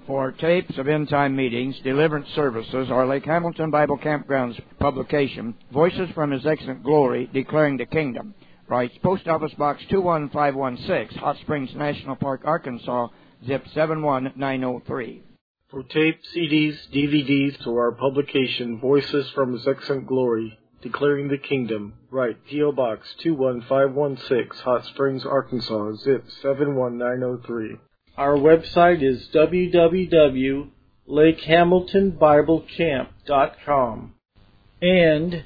for tapes of end-time meetings, deliverance services, or Lake Hamilton Bible Campground's publication, Voices from His Excellent Glory, Declaring the Kingdom. Writes Post Office Box 21516, Hot Springs National Park, Arkansas, zip 71903. For tape, CDs, DVDs, or our publication, Voices from His Excellent Glory, Declaring the Kingdom, write P.O. Box 21516, Hot Springs, Arkansas, zip 71903. Our website is www.lakehamiltonbiblecamp.com and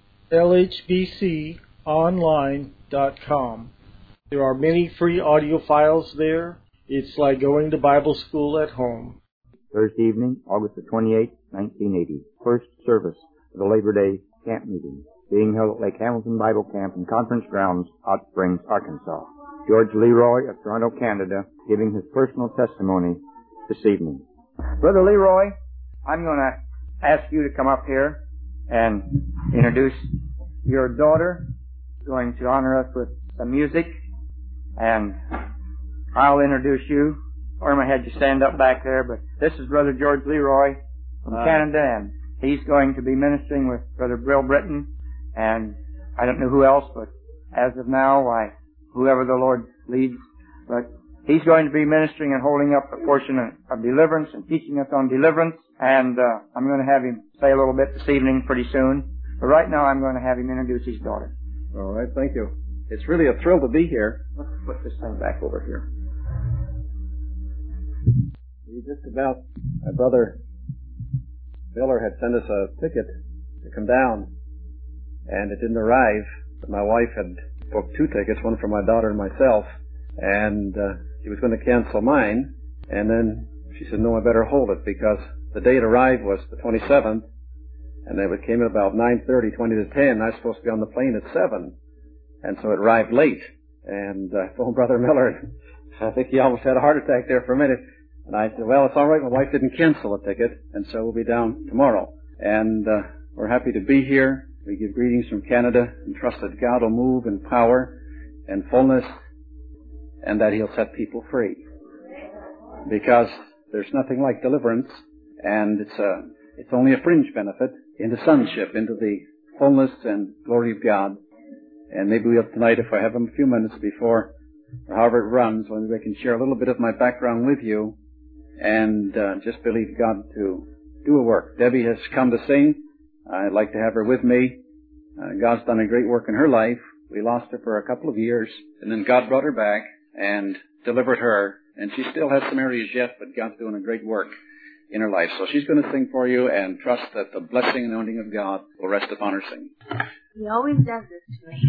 lhbconline.com. There are many free audio files there. It's like going to Bible school at home. Thursday evening, August the 28th, 1980. First service of the Labor Day camp meeting being held at Lake Hamilton Bible Camp and Conference Grounds, Hot Springs, Arkansas. George Leroy of Toronto, Canada, giving his personal testimony this evening. Brother Leroy, I'm going to ask you to come up here and introduce your daughter. She's going to honor us with some music, and I'll introduce you. Or I had you stand up back there, but this is Brother George Leroy from Canada, and he's going to be ministering with Brother Bill Britton, and I don't know who else, but as of now, whoever the Lord leads, but he's going to be ministering and holding up a portion of deliverance and teaching us on deliverance, and I'm going to have him say a little bit this evening pretty soon, but right now I'm going to have him introduce his daughter. All right, thank you. It's really a thrill to be here. Let's put this thing back over here. Just about, my brother Miller had sent us a ticket to come down, and it didn't arrive. But my wife had booked 2 tickets, one for my daughter and myself, and she was going to cancel mine, and then she said, no, I better hold it, because the day it arrived was the 27th, and it came at about 9:30, 20 to 10, and I was supposed to be on the plane at 7, and so it arrived late, and I phoned Brother Miller, I think he almost had a heart attack there for a minute. And I said, well, it's all right. My wife didn't cancel the ticket, and so we'll be down tomorrow. And we're happy to be here. We give greetings from Canada and trust that God will move in power and fullness and that He'll set people free. Because there's nothing like deliverance, and it's only a fringe benefit into sonship, into the fullness and glory of God. And maybe we'll tonight, if I have a few minutes before, or however it runs, when I can share a little bit of my background with you, and just believe God to do a work. Debbie has come to sing. I'd like to have her with me. God's done a great work in her life. We lost her for a couple of years, and then God brought her back and delivered her. And she still has some areas yet, but God's doing a great work in her life. So she's going to sing for you, and trust that the blessing and anointing of God will rest upon her singing. He always does this to me.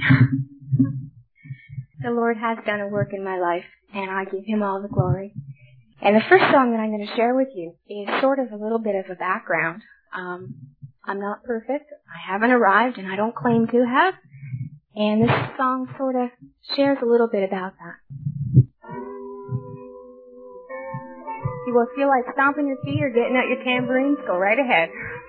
The Lord has done a work in my life, and I give Him all the glory. And the first song that I'm going to share with you is sort of a little bit of a background. I'm not perfect. I haven't arrived, and I don't claim to have. And this song sort of shares a little bit about that. If you will feel like stomping your feet or getting out your tambourines, go right ahead.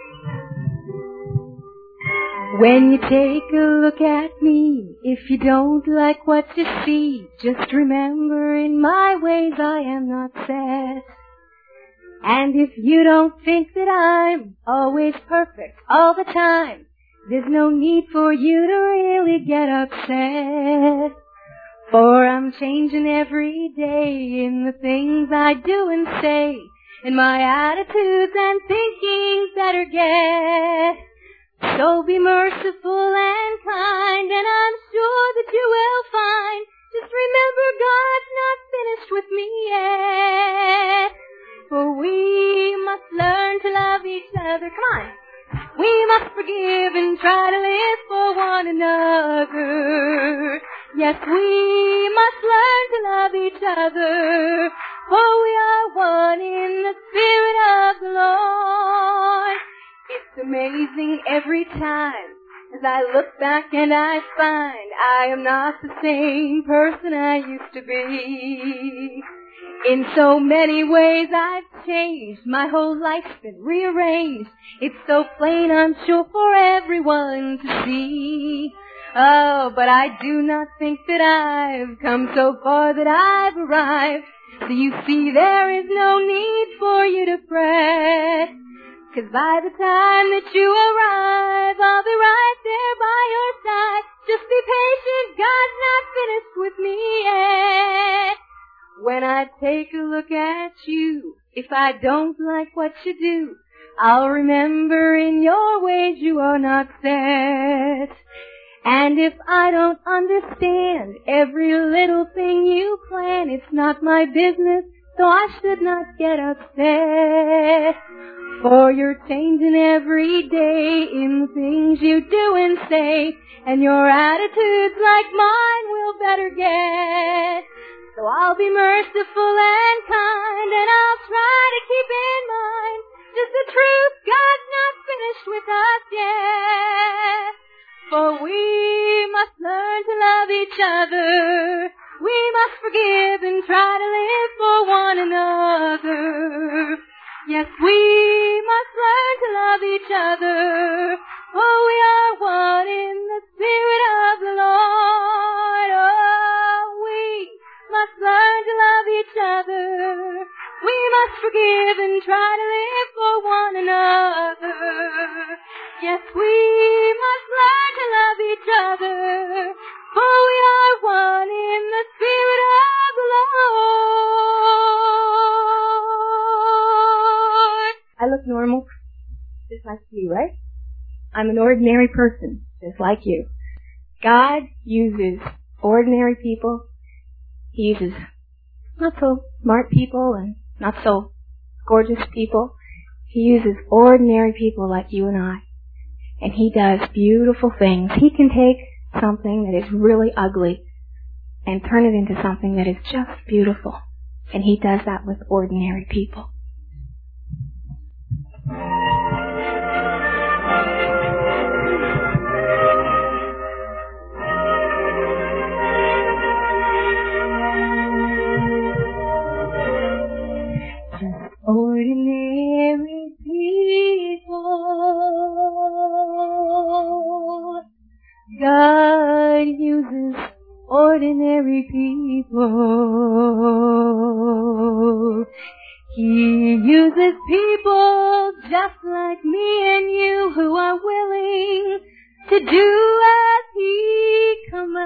When you take a look at me, if you don't like what you see, just remember in my ways I am not set. And if you don't think that I'm always perfect all the time, there's no need for you to really get upset. For I'm changing every day in the things I do and say, and my attitudes and thinkings better get. So be merciful and kind, and I'm sure that you will find. Just remember God's not finished with me yet. For we must learn to love each other. Come on. We must forgive and try to live for one another. Yes, we must learn to love each other, for we are one in the Spirit of the Lord. It's amazing every time as I look back and I find I am not the same person I used to be. In so many ways I've changed, my whole life's been rearranged. It's so plain, I'm sure, for everyone to see. Oh, but I do not think that I've come so far that I've arrived. So you see, there is no need for you 'Cause by the time that you arrive, I'll be right there by your side. Just be patient, God's not finished with me yet. When I take a look at you, if I don't like what you do, I'll remember in your ways you are not set. And if I don't understand every little thing you plan, it's not my business, so I should not get upset. For you're changing every day in the things you do and say, and your attitudes like mine will better get. So I'll be merciful and kind, and I'll try to keep in mind just the truth, God's not finished with us yet. For we must learn to love each other. We must forgive and try to live for one another. Yes, we must learn to love each other. For we are one in the Spirit of the Lord. Oh, we must learn to love each other. We must forgive and try to live for one another. Yes, we must learn to love each other, for we are one in the Spirit of the Lord. I look normal, just like you, right? I'm an ordinary person, just like you. God uses ordinary people. He uses not so smart people and not so gorgeous people. He uses ordinary people like you and I. And He does beautiful things. He can take something that is really ugly and turn it into something that is just beautiful. And He does that with ordinary people. Ordinary people. God uses ordinary people. He uses people just like me and you who are willing to do as He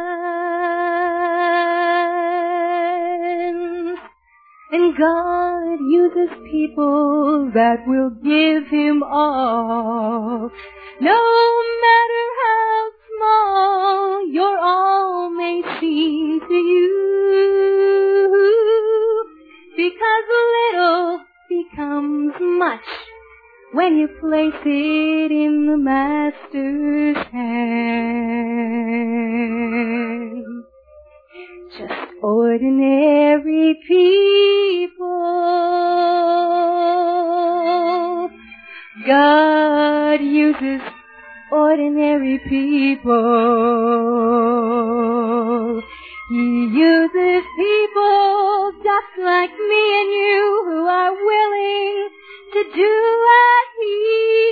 commands. And God uses people that will give Him all. No matter how small your all may seem to you, because little becomes much when you place it in the Master's hand. Just ordinary people. God uses ordinary people. He uses people just like me and you who are willing to do as He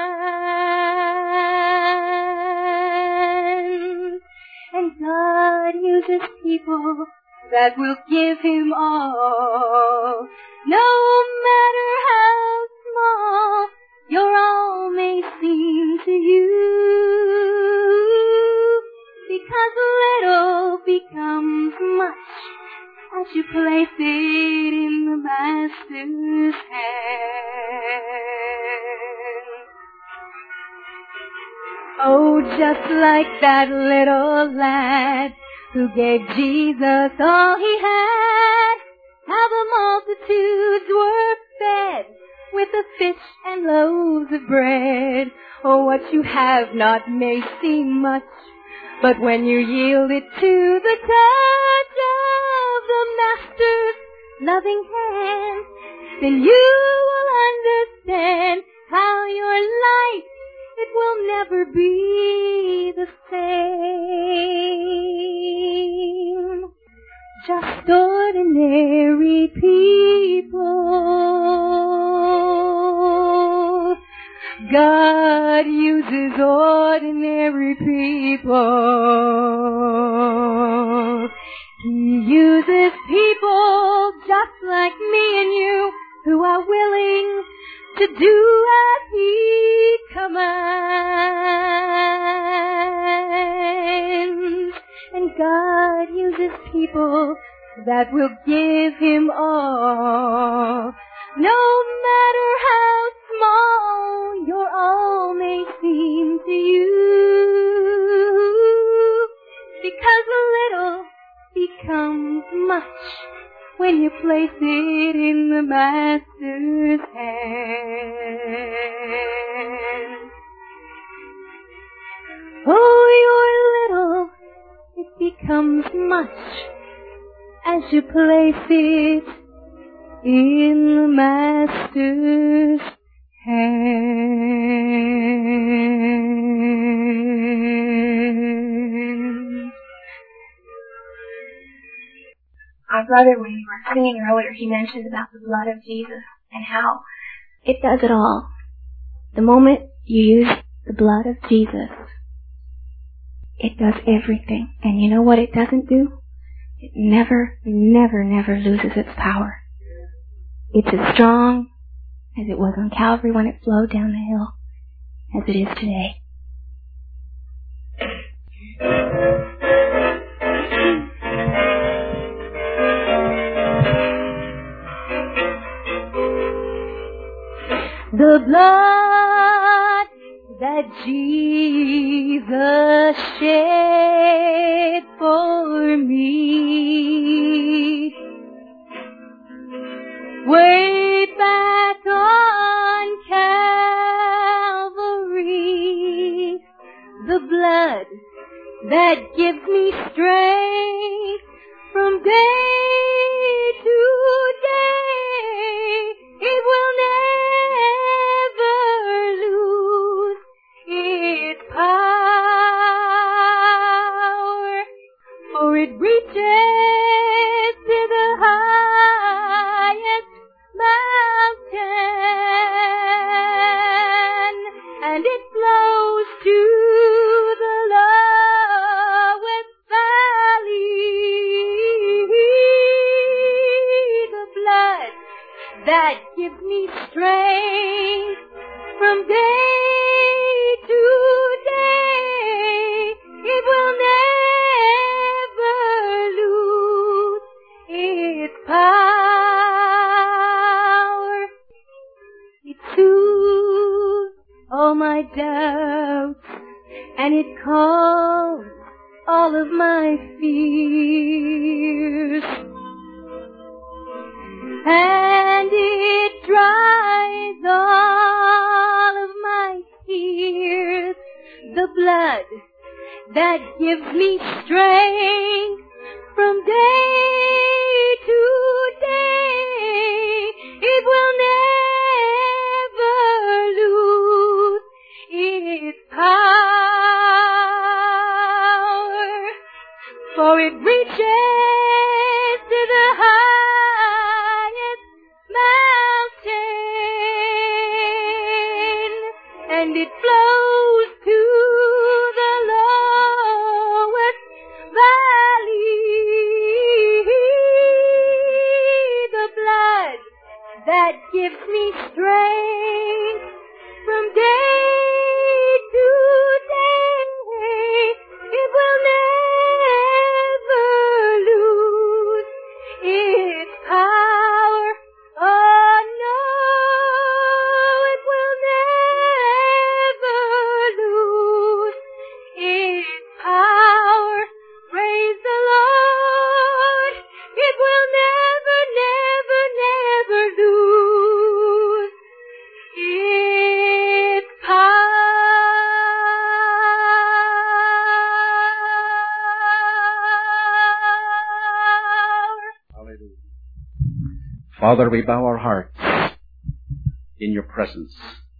commands. And God uses people that will give Him all. No matter how small your all may seem to you, because little becomes much as you place it in the Master's hand. Oh, just like that little lad who gave Jesus all he had, how the multitudes were fed with the fish and loaves of bread. Oh, what you have not may seem much, but when you yield it to the touch of the Master's loving hand, then you will understand how your life, it will never be the same. Just ordinary people. God uses ordinary people. He uses people just like me and you who are willing to do as He commands. And God uses people that will give Him all. No matter how small your all may seem to you, because the little becomes much when you place it in the Master's hand. Oh, your little, it becomes much as you place it in the Master's hand. Our brother, when we were singing earlier, he mentioned about the blood of Jesus and how it does it all. The moment you use the blood of Jesus, it does everything. And you know what it doesn't do? It never, never, never loses its power. It's as strong as it was on Calvary when it flowed down the hill as it is today. The blood that Jesus shed for me, way back on Calvary, the blood that gives me strength from day to day, it will never lose its power, for it reaches to the highest mountain, and it flows to the lowest valley. The blood that gives me strength from day to day, it will never lose its power. It soothes all my doubts, and it calms all of my fears, and it dries all of my tears. The blood that gives me strength from day to day, it will never lose its power, for it reaches to the highest mountain, and it flows to the lowest valley. The blood that gives me strength from day to day, it will never lose its power. Oh no, it will never lose its power. Praise the Lord, it will never, never, never lose its power. Hallelujah. Father, we bow our hearts in your presence.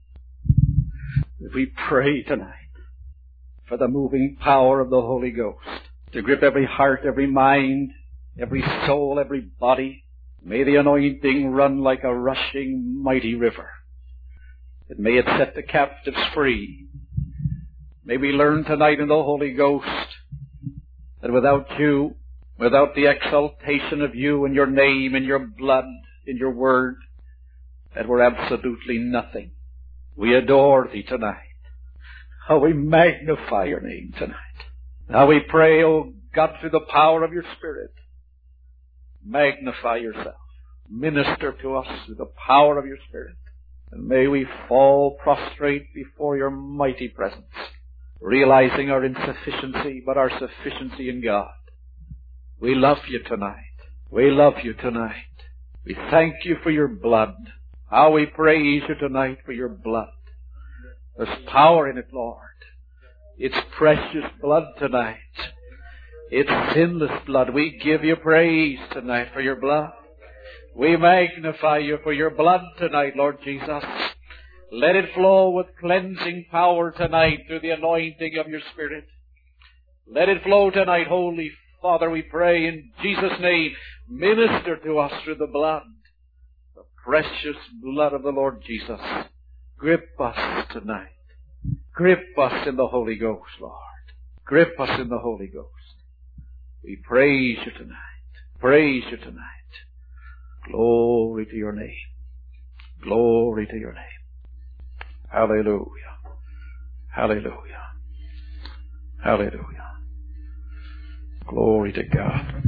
We pray tonight for the moving power of the Holy Ghost to grip every heart, every mind, every soul, every body. May the anointing run like a rushing mighty river. And may it set the captives free. May we learn tonight in the Holy Ghost that without you, without the exaltation of you and your name and your blood and your word, that we're absolutely nothing. We adore Thee tonight. How we magnify Your name tonight. Now we pray, O God, through the power of Your Spirit, magnify Yourself. Minister to us through the power of Your Spirit. And may we fall prostrate before Your mighty presence, realizing our insufficiency, but our sufficiency in God. We love You tonight. We love You tonight. We thank You for Your blood. How we praise You tonight for Your blood. There's power in it, Lord. It's precious blood tonight. It's sinless blood. We give You praise tonight for Your blood. We magnify You for Your blood tonight, Lord Jesus. Let it flow with cleansing power tonight through the anointing of Your Spirit. Let it flow tonight, Holy Father, we pray in Jesus' name. Minister to us through the blood, the precious blood of the Lord Jesus. Grip us tonight. Grip us in the Holy Ghost, Lord. Grip us in the Holy Ghost. We praise You tonight. Praise You tonight. Glory to Your name. Glory to Your name. Hallelujah. Hallelujah. Hallelujah. Glory to God.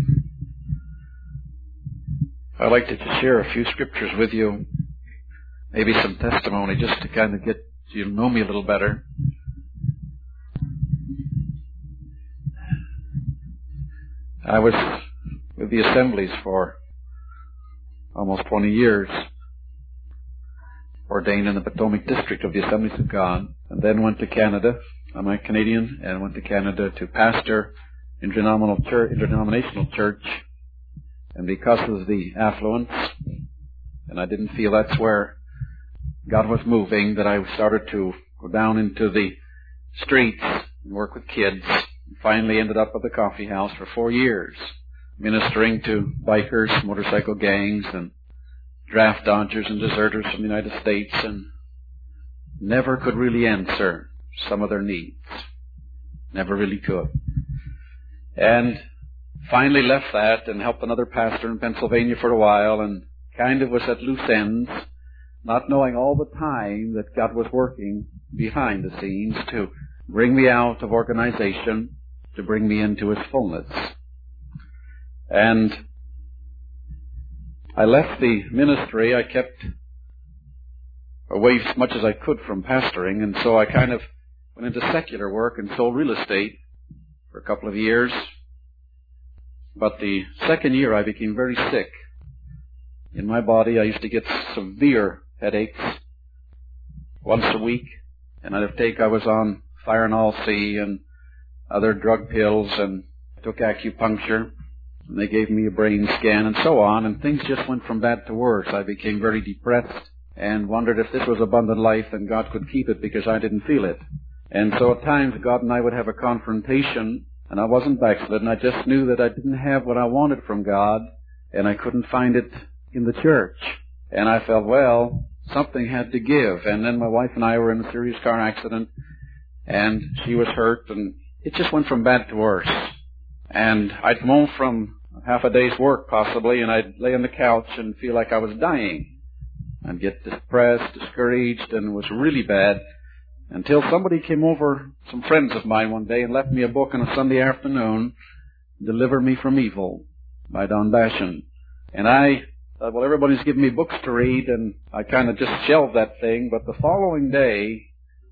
I'd like to just share a few scriptures with you. Maybe some testimony just to kind of get you to know me a little better. I was with the Assemblies for almost 20 years, ordained in the Potomac District of the Assemblies of God, and then went to Canada. I'm a Canadian, and went to Canada to pastor interdenominational church. And because of the affluence, and I didn't feel that's where God was moving, that I started to go down into the streets and work with kids. And finally ended up at the coffee house for 4 years, ministering to bikers, motorcycle gangs, and draft dodgers and deserters from the United States, and never could really answer some of their needs. Never really could. And finally left that and helped another pastor in Pennsylvania for a while, and kind of was at loose ends, not knowing all the time that God was working behind the scenes to bring me out of organization, to bring me into His fullness. And I left the ministry. I kept away as much as I could from pastoring, and so I kind of went into secular work and sold real estate for a couple of years. But the second year I became very sick in my body. I used to get severe headaches once a week, and I was on Firenol C and other drug pills, and took acupuncture, and they gave me a brain scan and so on, and things just went from bad to worse. I became very depressed and wondered if this was abundant life and God could keep it, because I didn't feel it. And so at times God and I would have a confrontation, and I wasn't backslidden. I just knew that I didn't have what I wanted from God, and I couldn't find it in the church. And I felt, well, something had to give. And then my wife and I were in a serious car accident, and she was hurt, and it just went from bad to worse. And I'd come home from half a day's work possibly, and I'd lay on the couch and feel like I was dying. I'd get depressed, discouraged, and it was really bad. Until somebody came over, some friends of mine one day, and left me a book on a Sunday afternoon, Deliver Me from Evil, by Don Bashan. And I thought, well, everybody's giving me books to read, and I kind of just shelved that thing. But the following day,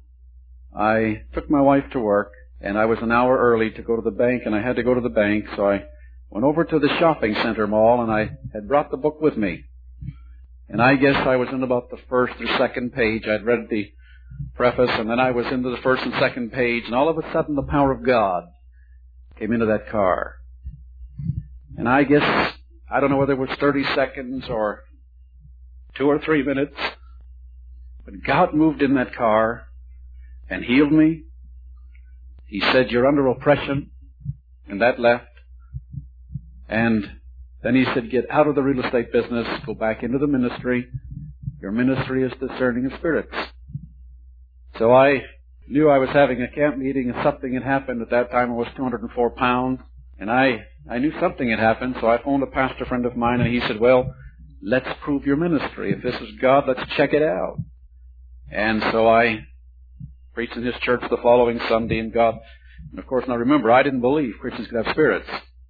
I took my wife to work, and I was an hour early to go to the bank, and I had to go to the bank, so I went over to the shopping center mall, and I had brought the book with me. And I guess I was in about the first or second page. I'd read the preface, and then I was into the first and second page, and all of a sudden the power of God came into that car. And I guess, I don't know whether it was 30 seconds or 2 or 3 minutes, but God moved in that car and healed me. He said, you're under oppression, and that left. And then He said, get out of the real estate business, go back into the ministry. Your ministry is discerning of spirits. So I knew I was having a camp meeting, and something had happened. At that time I was 204 pounds, and I knew something had happened, so I phoned a pastor friend of mine, and he said, well, let's prove your ministry. If this is God, let's check it out. And so I preached in his church the following Sunday, and of course, now remember, I didn't believe Christians could have spirits.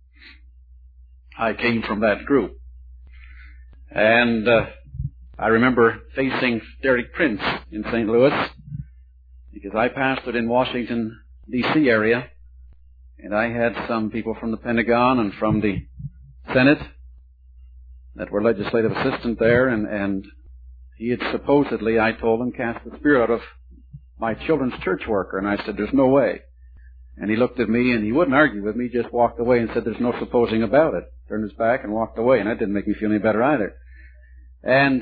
I came from that group. And I remember facing Derek Prince in St. Louis, because I pastored in Washington, D.C. area, and I had some people from the Pentagon and from the Senate that were legislative assistant there, and he had supposedly, I told him, cast the spirit out of my children's church worker, and I said, there's no way. And he looked at me, and he wouldn't argue with me, just walked away and said, there's no supposing about it. Turned his back and walked away, and that didn't make me feel any better either. And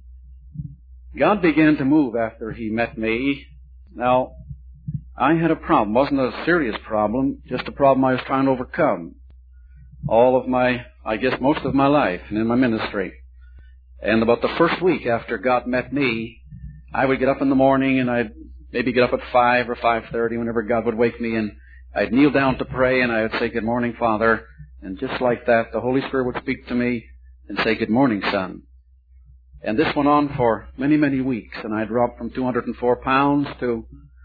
God began to move after he met me. Now, I had a problem. It wasn't a serious problem, just a problem I was trying to overcome. All of most of my life and in my ministry. And about the first week after God met me, I would get up in the morning, and I'd maybe get up at 5 or 5:30 whenever God would wake me, and I'd kneel down to pray, and I would say, good morning, Father. And just like that, the Holy Spirit would speak to me and say, good morning, son. And this went on for many, many weeks, and I dropped from 204 pounds to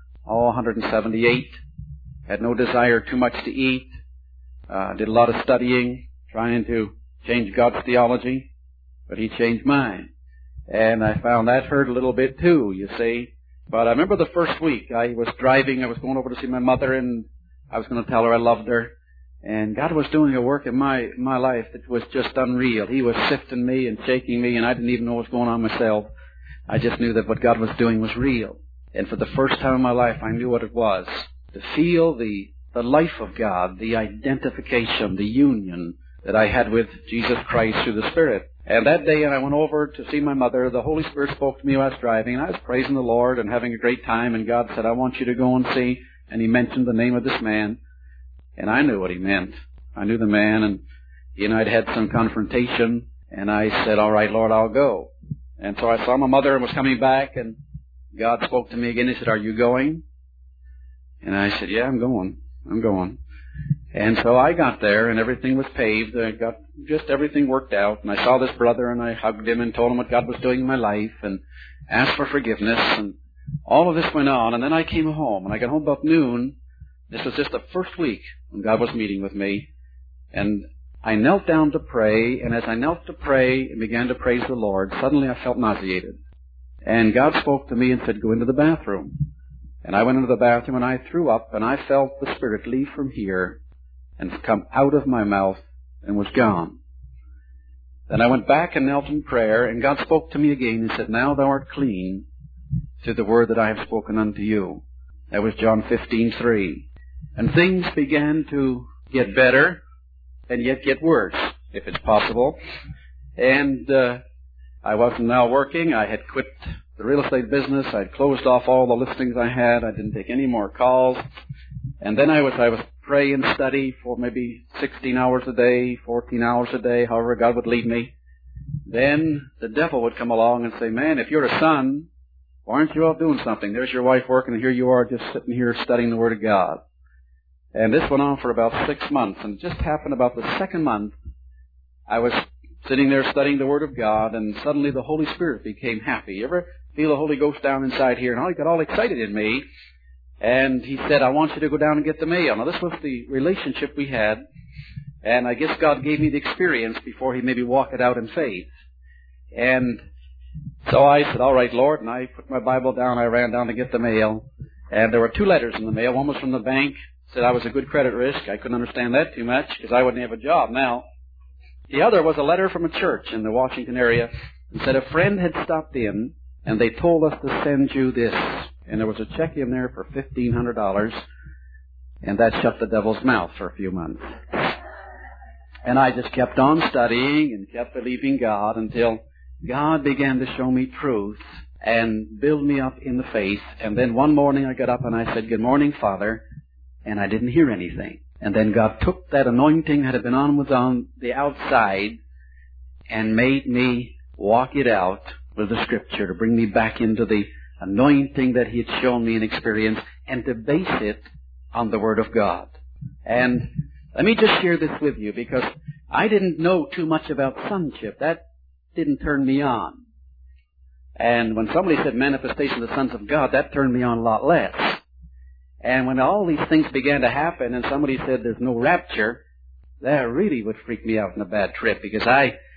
178. Had no desire too much to eat. Did a lot of studying, trying to change God's theology, but he changed mine. And I found that hurt a little bit too, you see. But I remember the first week I was driving, I was going over to see my mother, and I was going to tell her I loved her. And God was doing a work in my life that was just unreal. He was sifting me and shaking me, and I didn't even know what was going on myself. I just knew that what God was doing was real. And for the first time in my life, I knew what it was. To feel the life of God, the identification, the union that I had with Jesus Christ through the Spirit. And that day, I went over to see my mother. The Holy Spirit spoke to me while I was driving, and I was praising the Lord and having a great time. And God said, I want you to go and see. And he mentioned the name of this man. And I knew what he meant. I knew the man, and he and I had some confrontation. And I said, all right, Lord, I'll go. And so I saw my mother and was coming back, and God spoke to me again. He said, are you going? And I said, yeah, I'm going. And so I got there, and everything was paved. Everything worked out. And I saw this brother, and I hugged him and told him what God was doing in my life and asked for forgiveness. And all of this went on. And then I came home, and I got home about noon. This was just the first week when God was meeting with me. And I knelt down to pray, and as I knelt to pray and began to praise the Lord, suddenly I felt nauseated. And God spoke to me and said, go into the bathroom. And I went into the bathroom, and I threw up, and I felt the Spirit leave from here and come out of my mouth and was gone. Then I went back and knelt in prayer, and God spoke to me again and said, now thou art clean through the word that I have spoken unto you. That was John 15:3. And things began to get better and yet get worse, if it's possible. And I wasn't now working. I had quit the real estate business. I'd closed off all the listings I had. I didn't take any more calls. And then I was pray and study for maybe 16 hours a day, 14 hours a day, however God would lead me. Then the devil would come along and say, man, if you're a son, why aren't you out doing something? There's your wife working, and here you are just sitting here studying the Word of God. And this went on for about 6 months. And it just happened about the second month, I was sitting there studying the Word of God, and suddenly the Holy Spirit became happy. You ever feel the Holy Ghost down inside here? And he got all excited in me. And he said, I want you to go down and get the mail. Now, this was the relationship we had. And I guess God gave me the experience before he maybe walked it out in faith. And so I said, all right, Lord. And I put my Bible down. I ran down to get the mail. And there were 2 letters in the mail. One was from the bank. Said I was a good credit risk. I couldn't understand that too much because I wouldn't have a job now. The other was a letter from a church in the Washington area and said a friend had stopped in and they told us to send you this. And there was a check in there for $1,500, and that shut the devil's mouth for a few months. And I just kept on studying and kept believing God until God began to show me truth and build me up in the faith. And then one morning I got up and I said, good morning, Father, and I didn't hear anything. And then God took that anointing that had been was on the outside and made me walk it out with the Scripture to bring me back into the anointing that he had shown me and experienced, and to base it on the Word of God. And let me just share this with you, because I didn't know too much about sonship. That didn't turn me on. And when somebody said manifestation of the sons of God, that turned me on a lot less. And when all these things began to happen and somebody said there's no rapture, that really would freak me out in a bad trip, because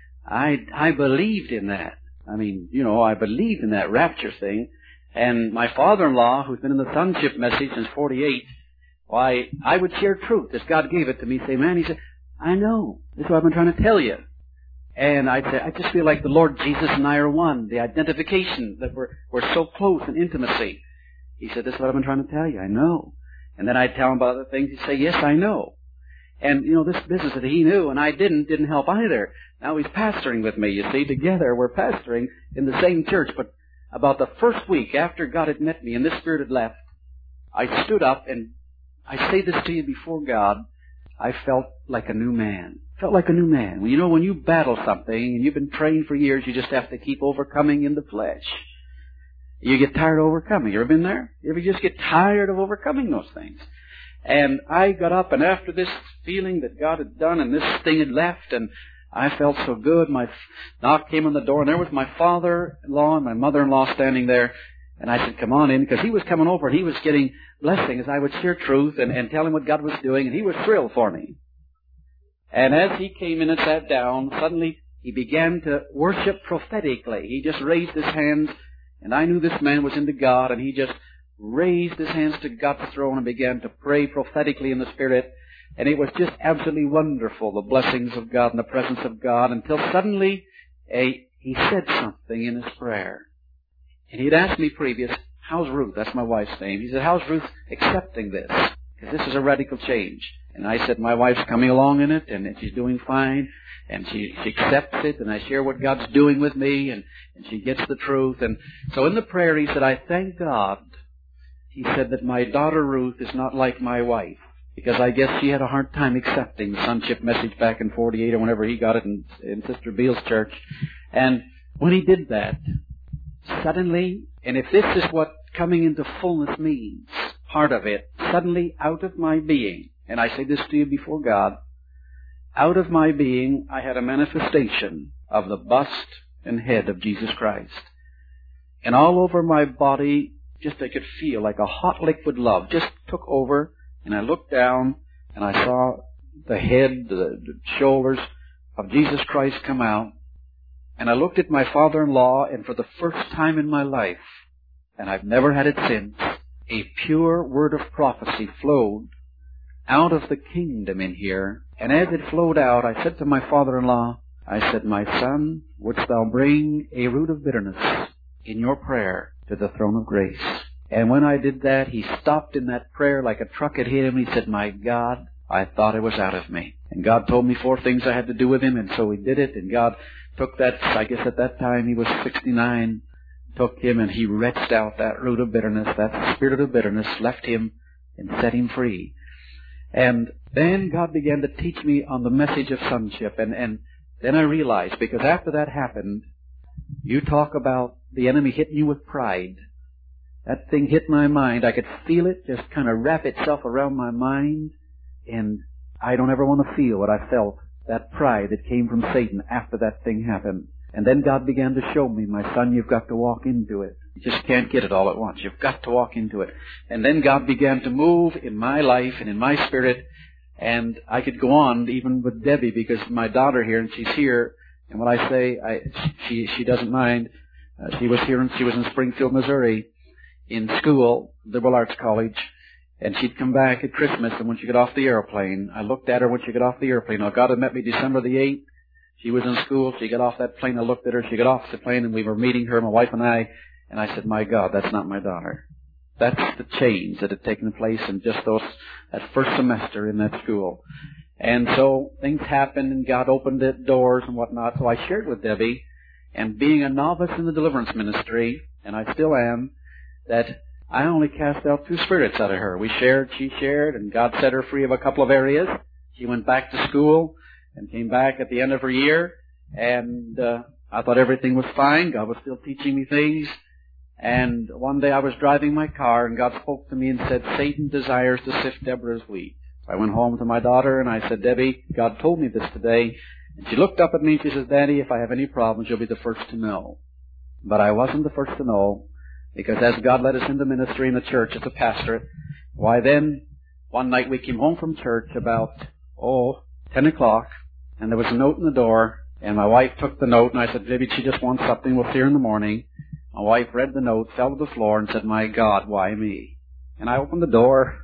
I believed in that. I mean, you know, I believed in that rapture thing. And my father-in-law, who's been in the sonship message since 48, why, I would share truth as God gave it to me. Say, man, he said, I know. This is what I've been trying to tell you. And I'd say, I just feel like the Lord Jesus and I are one. The identification, that we're so close in intimacy. He said, this is what I've been trying to tell you. I know. And then I'd tell him about other things. He'd say, yes, I know. And, you know, this business that he knew and I didn't help either. Now he's pastoring with me. You see, together we're pastoring in the same church. But about the first week after God had met me and this Spirit had left, I stood up, and I say this to you before God, I felt like a new man. Felt like a new man. You know, when you battle something and you've been trained for years, you just have to keep overcoming in the flesh. You get tired of overcoming. You ever been there? You ever just get tired of overcoming those things? And I got up, and after this feeling that God had done and this thing had left, and I felt so good, my knock came on the door, and there was my father-in-law and my mother-in-law standing there. And I said, come on in, because he was coming over and he was getting blessing as I would share truth and tell him what God was doing, and he was thrilled for me. And as he came in and sat down, suddenly he began to worship prophetically. He just raised his hands, and I knew this man was into God, and he just raised his hands to God's throne and began to pray prophetically in the Spirit. And it was just absolutely wonderful, the blessings of God and the presence of God, until suddenly he said something in his prayer. And he'd asked me previous, how's Ruth? That's my wife's name. He said, how's Ruth accepting this? Because this is a radical change. And I said, my wife's coming along in it, and she's doing fine, and she accepts it, and I share what God's doing with me, and she gets the truth. And so in the prayer he said, I thank God, he said, that my daughter Ruth is not like my wife, because I guess she had a hard time accepting the sonship message back in 48 or whenever he got it in Sister Beale's church. And when he did that, suddenly, and if this is what coming into fullness means, part of it, suddenly out of my being, and I say this to you before God, out of my being I had a manifestation of the bust and head of Jesus Christ. And all over my body, just I could feel like a hot liquid love just took over, and I looked down and I saw the head, the shoulders of Jesus Christ come out. And I looked at my father-in-law, and for the first time in my life, and I've never had it since, a pure word of prophecy flowed out of the kingdom in here. And as it flowed out, I said to my father-in-law, I said, my son, wouldst thou bring a root of bitterness in your prayer to the throne of grace? And when I did that, he stopped in that prayer like a truck had hit him. He said, my God, I thought it was out of me. And God told me 4 things I had to do with him, and so he did it. And God took that, I guess at that time he was 69, took him and he wrenched out that root of bitterness, that spirit of bitterness, left him and set him free. And then God began to teach me on the message of sonship. And then I realized, because after that happened, you talk about the enemy hitting you with pride. That thing hit my mind. I could feel it just kind of wrap itself around my mind. And I don't ever want to feel what I felt, that pride that came from Satan after that thing happened. And then God began to show me, my son, you've got to walk into it. You just can't get it all at once. You've got to walk into it. And then God began to move in my life and in my spirit. And I could go on even with Debbie, because my daughter here, and she's here. And when I say she doesn't mind, she was here and she was in Springfield, Missouri, in school, Liberal Arts College. And she'd come back at Christmas, and when she got off the airplane, I looked at her when she got off the airplane. Now, God had met me December the 8th. She was in school. She got off that plane. I looked at her. She got off the plane, and we were meeting her, my wife and I. And I said, my God, that's not my daughter. That's the change that had taken place in just that first semester in that school. And so things happened, and God opened the doors and whatnot. So I shared with Debbie, and being a novice in the deliverance ministry, and I still am, that I only cast out 2 spirits out of her. We shared, she shared, and God set her free of a couple of areas. She went back to school and came back at the end of her year, and I thought everything was fine. God was still teaching me things. And one day I was driving my car, and God spoke to me and said, Satan desires to sift Deborah as wheat. I went home to my daughter, and I said, Debbie, God told me this today, And she looked up at me and she says, Daddy, if I have any problems, you'll be the first to know. But I wasn't the first to know, because as God led us into ministry in the church as a pastorate, why then, one night we came home from church about, 10 o'clock, and there was a note in the door, and my wife took the note, and I said, Debbie, she just wants something, we'll see her in the morning. My wife read the note, fell to the floor, and said, my God, why me? And I opened the door,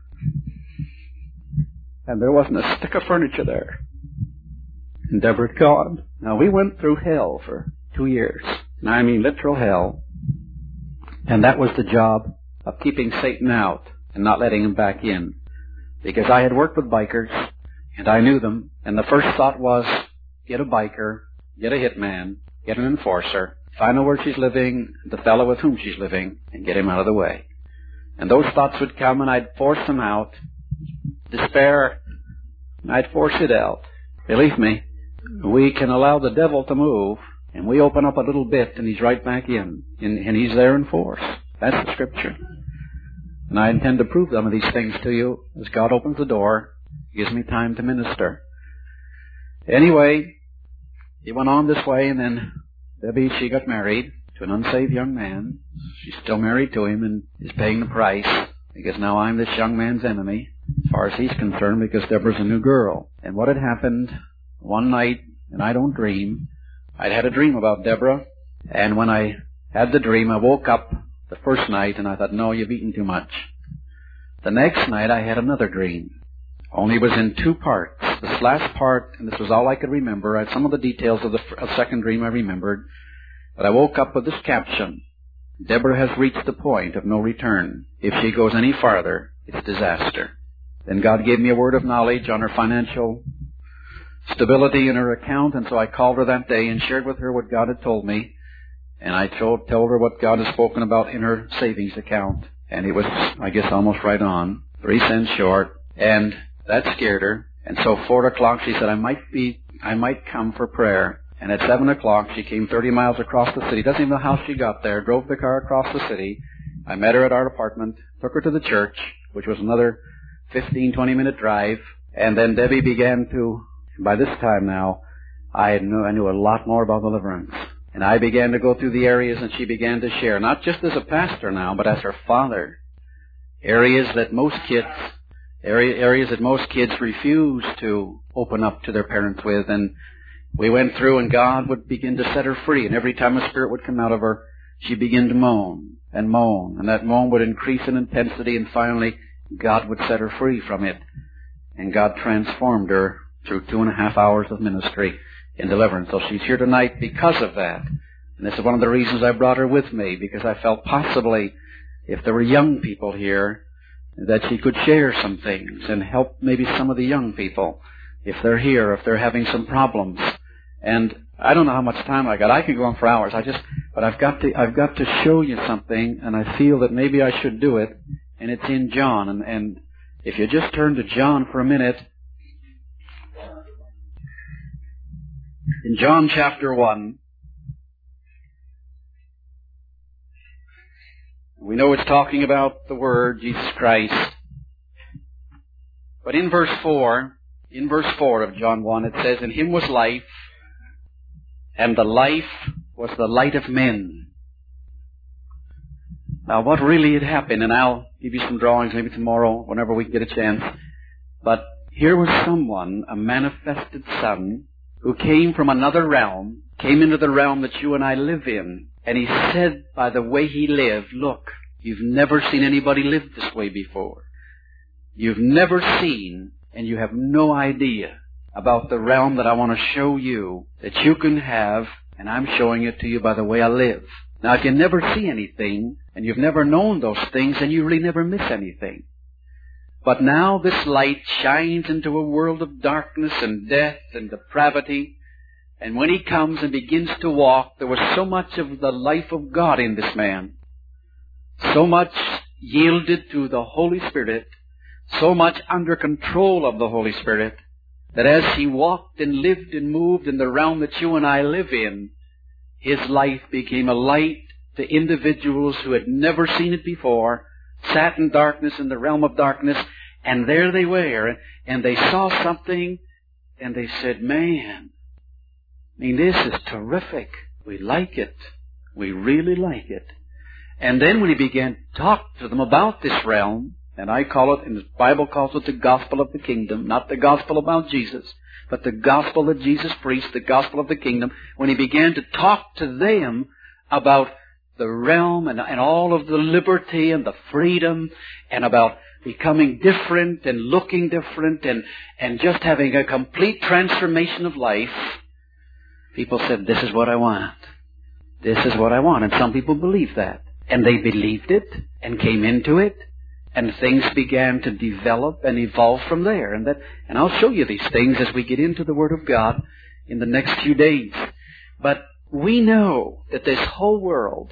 and there wasn't a stick of furniture there. And Deborah had gone. Now, we went through hell for 2 years. And I mean literal hell. And that was the job of keeping Satan out and not letting him back in. Because I had worked with bikers, and I knew them, and the first thought was, get a biker, get a hitman, get an enforcer, find out where she's living, the fellow with whom she's living, and get him out of the way. And those thoughts would come, and I'd force them out. Despair, I'd force it out. Believe me, we can allow the devil to move, and we open up a little bit, and he's right back in, and he's there in force. That's the Scripture. And I intend to prove some of these things to you as God opens the door, gives me time to minister. Anyway, it went on this way, and then Debbie, she got married to an unsaved young man. She's still married to him and is paying the price, because now I'm this young man's enemy, as far as he's concerned, because Deborah's a new girl. And what had happened one night, and I don't dream, I'd had a dream about Deborah, and when I had the dream, I woke up the first night, and I thought, no, you've eaten too much. The next night, I had another dream, only it was in 2 parts. This last part, and this was all I could remember, I had some of the details of the second dream I remembered, but I woke up with this caption, Deborah has reached the point of no return. If she goes any farther, it's disaster. Then God gave me a word of knowledge on her financial stability in her account, and so I called her that day and shared with her what God had told me, and I told her what God had spoken about in her savings account, and it was, I guess, almost right on, 3 cents short, and that scared her. And so 4 o'clock she said, I might come for prayer. And at 7 o'clock she came 30 miles across the city. Doesn't even know how she got there. Drove the car across the city. I met her at our apartment, took her to the church, which was another 15, 20-minute drive. And then Debbie began to, by this time now, I knew a lot more about deliverance. And I began to go through the areas, and she began to share, not just as a pastor now, but as her father. Areas that most kids refuse to open up to their parents with. And we went through, and God would begin to set her free. And every time a spirit would come out of her, she began to moan and moan. And that moan would increase in intensity, and finally God would set her free from it. And God transformed her through 2.5 hours of ministry in deliverance. So she's here tonight because of that. And this is one of the reasons I brought her with me, because I felt possibly if there were young people here, that she could share some things and help maybe some of the young people if they're here, if they're having some problems. And I don't know how much time I got. I could go on for hours. But I've got to show you something, and I feel that maybe I should do it. And it's in John. And if you just turn to John for a minute, in John chapter 1, we know it's talking about the Word, Jesus Christ. But in verse 4 of John 1, it says, in Him was life, and the life was the light of men. Now, what really had happened, and I'll give you some drawings maybe tomorrow, whenever we get a chance, but here was someone, a manifested Son, who came from another realm, came into the realm that you and I live in, and He said by the way He lived, look, you've never seen anybody live this way before. You've never seen, and you have no idea about the realm that I want to show you that you can have, and I'm showing it to you by the way I live. Now, if you never see anything, and you've never known those things, then you really never miss anything. But now this light shines into a world of darkness and death and depravity. And when He comes and begins to walk, there was so much of the life of God in this man, so much yielded to the Holy Spirit, so much under control of the Holy Spirit, that as He walked and lived and moved in the realm that you and I live in, His life became a light to individuals who had never seen it before, sat in darkness, in the realm of darkness, and there they were, and they saw something, and they said, man, I mean, this is terrific. We like it. We really like it. And then when he began to talk to them about this realm, and I call it, and the Bible calls it the gospel of the kingdom, not the gospel about Jesus, but the gospel that Jesus preached, the gospel of the kingdom, when he began to talk to them about the realm and all of the liberty and the freedom and about becoming different and looking different and just having a complete transformation of life, people said, this is what I want. This is what I want. And some people believed that. And they believed it and came into it. And things began to develop and evolve from there. And I'll show you these things as we get into the Word of God in the next few days. But we know that this whole world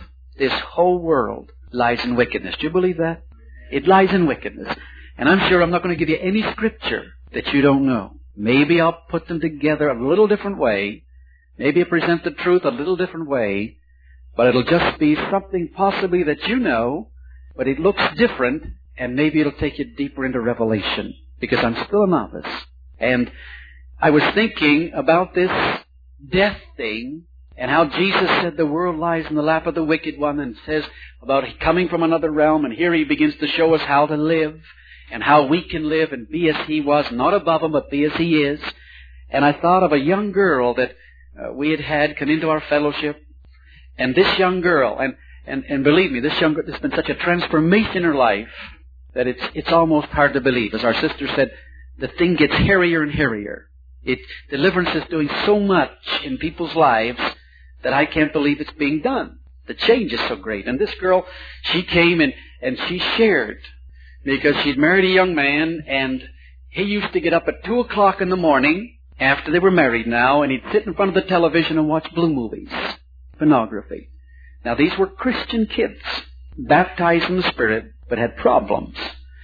lies in wickedness. Do you believe that? It lies in wickedness. And I'm sure I'm not going to give you any scripture that you don't know. Maybe I'll put them together a little different way. Maybe I'll present the truth a little different way. But it'll just be something possibly that you know, but it looks different, and maybe it'll take you deeper into Revelation, because I'm still a novice. And I was thinking about this death thing, and how Jesus said the world lies in the lap of the wicked one, and says about coming from another realm, and here he begins to show us how to live, and how we can live and be as he was, not above him, but be as he is. And I thought of a young girl that we had come into our fellowship, and this young girl, and believe me, this young girl, there's been such a transformation in her life that it's almost hard to believe. As our sister said, the thing gets hairier and hairier. Deliverance is doing so much in people's lives that I can't believe it's being done. The change is so great. And this girl, she came and she shared, because she'd married a young man, and he used to get up at 2 o'clock in the morning after they were married now, and he'd sit in front of the television and watch blue movies. Pornography. Now, these were Christian kids, baptized in the Spirit, but had problems.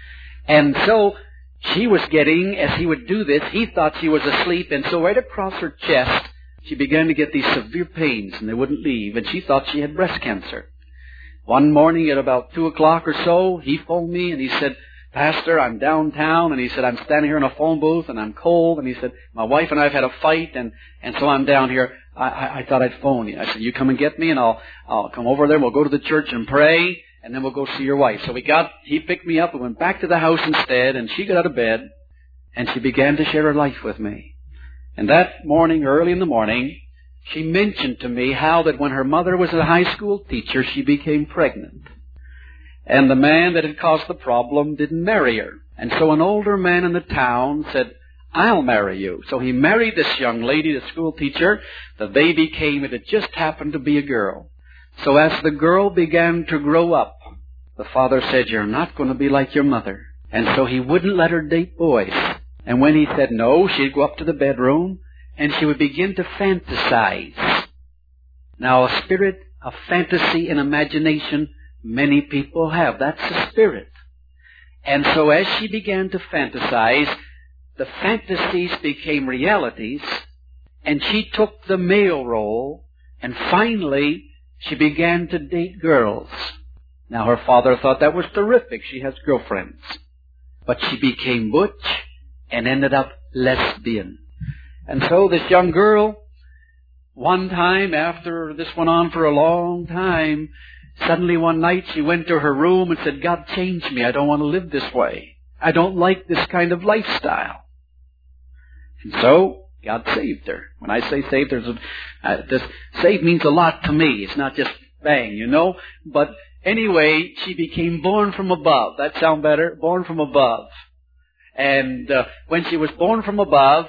And so, she was getting, as he would do this, he thought she was asleep, and so right across her chest, she began to get these severe pains, and they wouldn't leave, and she thought she had breast cancer. One morning at about 2 o'clock or so, he phoned me, and he said, Pastor, I'm downtown, and he said, I'm standing here in a phone booth, and I'm cold, and he said, my wife and I have had a fight, and so I'm down here. I thought I'd phone you. I said, you come and get me, and I'll come over there, and we'll go to the church and pray, and then we'll go see your wife. So he picked me up and went back to the house instead, and she got out of bed, and she began to share her life with me. And that morning, early in the morning, she mentioned to me how that when her mother was a high school teacher, she became pregnant. And the man that had caused the problem didn't marry her. And so an older man in the town said, I'll marry you. So he married this young lady, the school teacher. The baby came, and it just happened to be a girl. So as the girl began to grow up, the father said, you're not going to be like your mother. And so he wouldn't let her date boys. And when he said no, she'd go up to the bedroom, and she would begin to fantasize. Now, a spirit of fantasy and imagination, many people have. That's the spirit. And so as she began to fantasize, the fantasies became realities, and she took the male role, and finally she began to date girls. Now, her father thought that was terrific. She has girlfriends. But she became butch and ended up lesbian. And so this young girl, one time after this went on for a long time, suddenly one night she went to her room and said, God, change me. I don't want to live this way. I don't like this kind of lifestyle. And so God saved her. When I say saved, this saved means a lot to me. It's not just bang, you know. But anyway, she became born from above. That sound better? Born from above. And when she was born from above,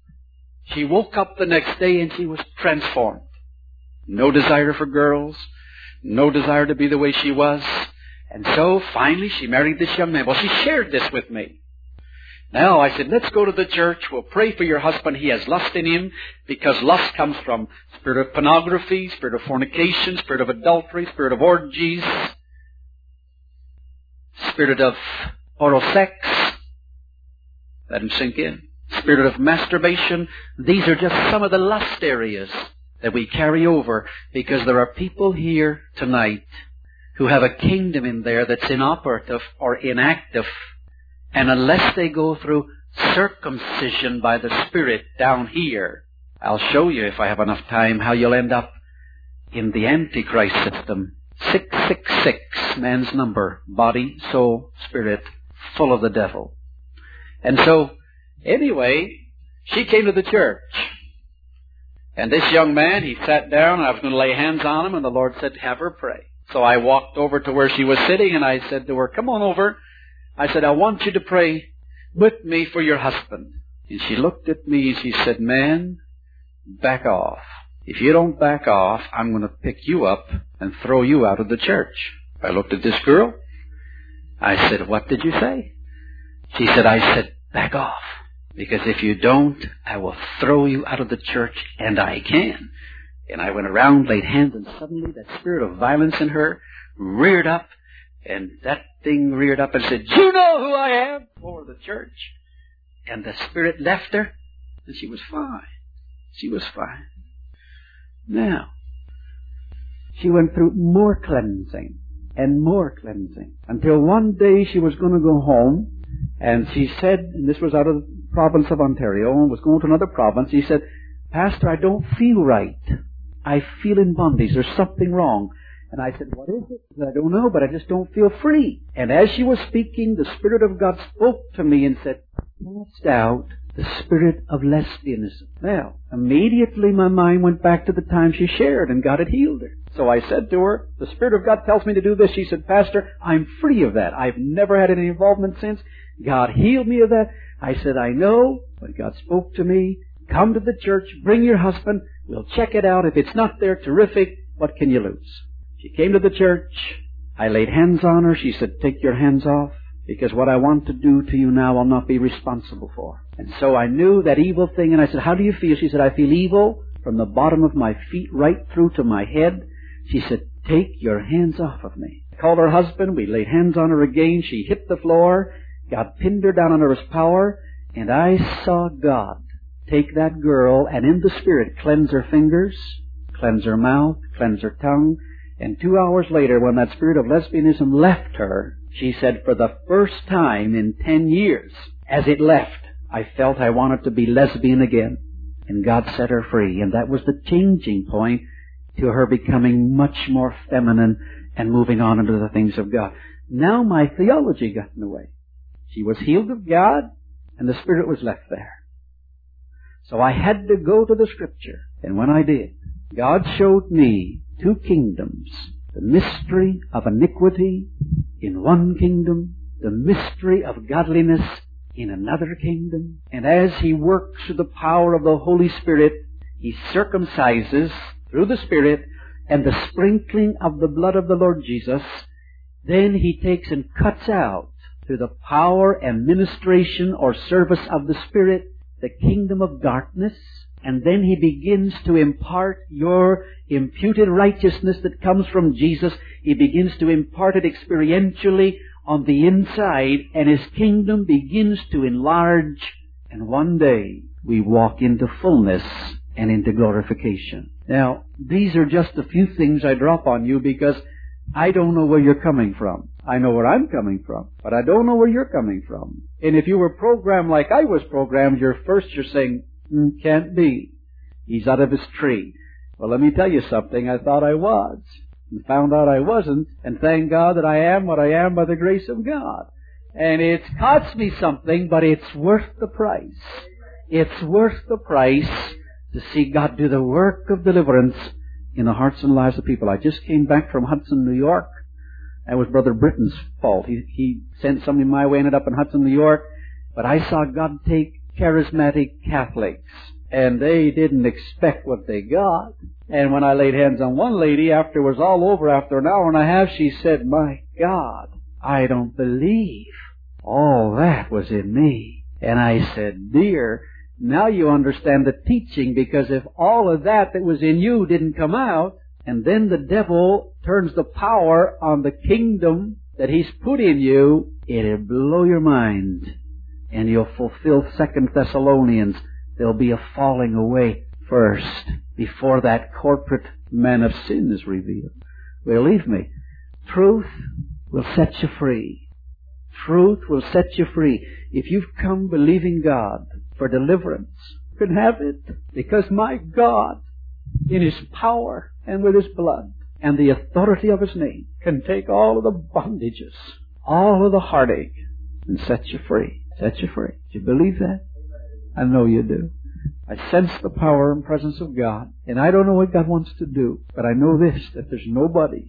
she woke up the next day and she was transformed. No desire for girls. No desire to be the way she was. And so finally she married this young man. Well, she shared this with me. Now, I said, let's go to the church. We'll pray for your husband. He has lust in him, because lust comes from spirit of pornography, spirit of fornication, spirit of adultery, spirit of orgies, spirit of oral sex. Let him sink in. Spirit of masturbation. These are just some of the lust areas that we carry over, because there are people here tonight who have a kingdom in there that's inoperative or inactive. And unless they go through circumcision by the Spirit down here, I'll show you, if I have enough time, how you'll end up in the Antichrist system. 666, man's number, body, soul, spirit, full of the devil. And so, anyway, she came to the church. And this young man, he sat down, and I was going to lay hands on him, and the Lord said, have her pray. So I walked over to where she was sitting, and I said to her, come on over. I said, I want you to pray with me for your husband. And she looked at me, and she said, man, back off. If you don't back off, I'm going to pick you up and throw you out of the church. I looked at this girl. I said, what did you say? She said, I said, back off. Because if you don't, I will throw you out of the church, and I can. And I went around, laid hands, and suddenly that spirit of violence in her reared up, and that thing reared up and said, you know who I am? For the church. And the spirit left her, and she was fine. She was fine. Now, she went through more cleansing and more cleansing until one day she was going to go home, and she said, and this was out of the province of Ontario, and was going to another province, she said, Pastor, I don't feel right. I feel in bondage. There's something wrong. And I said, what is it? I don't know, but I just don't feel free. And as she was speaking, the Spirit of God spoke to me and said, cast out the spirit of lesbianism. Now, immediately my mind went back to the time she shared, and God had healed her. So I said to her, the Spirit of God tells me to do this. She said, Pastor, I'm free of that. I've never had any involvement since. God healed me of that. I said, I know, but God spoke to me. Come to the church, bring your husband, we'll check it out. If it's not there, terrific. What can you lose? She came to the church. I laid hands on her. She said, take your hands off, because what I want to do to you now I'll not be responsible for. And so I knew that evil thing, and I said, how do you feel? She said, I feel evil from the bottom of my feet right through to my head. She said, take your hands off of me. I called her husband. We laid hands on her again. She hit the floor. God pinned her down under His power, and I saw God take that girl and in the Spirit cleanse her fingers, cleanse her mouth, cleanse her tongue. And 2 hours later, when that spirit of lesbianism left her, she said, for the first time in 10 years, as it left, I felt I wanted to be lesbian again. And God set her free. And that was the changing point to her becoming much more feminine and moving on into the things of God. Now my theology got in the way. She was healed of God, and the Spirit was left there. So I had to go to the Scripture. And when I did, God showed me 2 kingdoms. The mystery of iniquity in one kingdom, the mystery of godliness in another kingdom. And as He works through the power of the Holy Spirit, He circumcises through the Spirit and the sprinkling of the blood of the Lord Jesus. Then He takes and cuts out through the power and ministration or service of the Spirit the kingdom of darkness. And then He begins to impart your imputed righteousness that comes from Jesus. He begins to impart it experientially on the inside, and His kingdom begins to enlarge. And one day we walk into fullness and into glorification. Now, these are just a few things I drop on you because I don't know where you're coming from. I know where I'm coming from, but I don't know where you're coming from. And if you were programmed like I was programmed, you're saying, can't be. He's out of his tree. Well, let me tell you something. I thought I was, and found out I wasn't, and thank God that I am what I am by the grace of God. And it's cost me something, but it's worth the price. It's worth the price to see God do the work of deliverance in the hearts and lives of people. I just came back from Hudson, New York. That was Brother Britton's fault. He sent somebody my way, ended up in Hudson, New York. But I saw God take charismatic Catholics, and they didn't expect what they got. And when I laid hands on one lady, after it was all over, after an hour and a half, she said, my God, I don't believe all that was in me. And I said, dear, now you understand the teaching, because if all of that was in you didn't come out, and then the devil turns the power on the kingdom that he's put in you, it'll blow your mind. And you'll fulfill 2 Thessalonians. There'll be a falling away first before that corporate man of sin is revealed. Believe me, truth will set you free. Truth will set you free. If you've come believing God for deliverance, can have it, because my God, in His power and with His blood and the authority of His name, can take all of the bondages, all of the heartache, and set you free. Set you free. Do you believe that? I know you do. I sense the power and presence of God, and I don't know what God wants to do, but I know this, that there's nobody,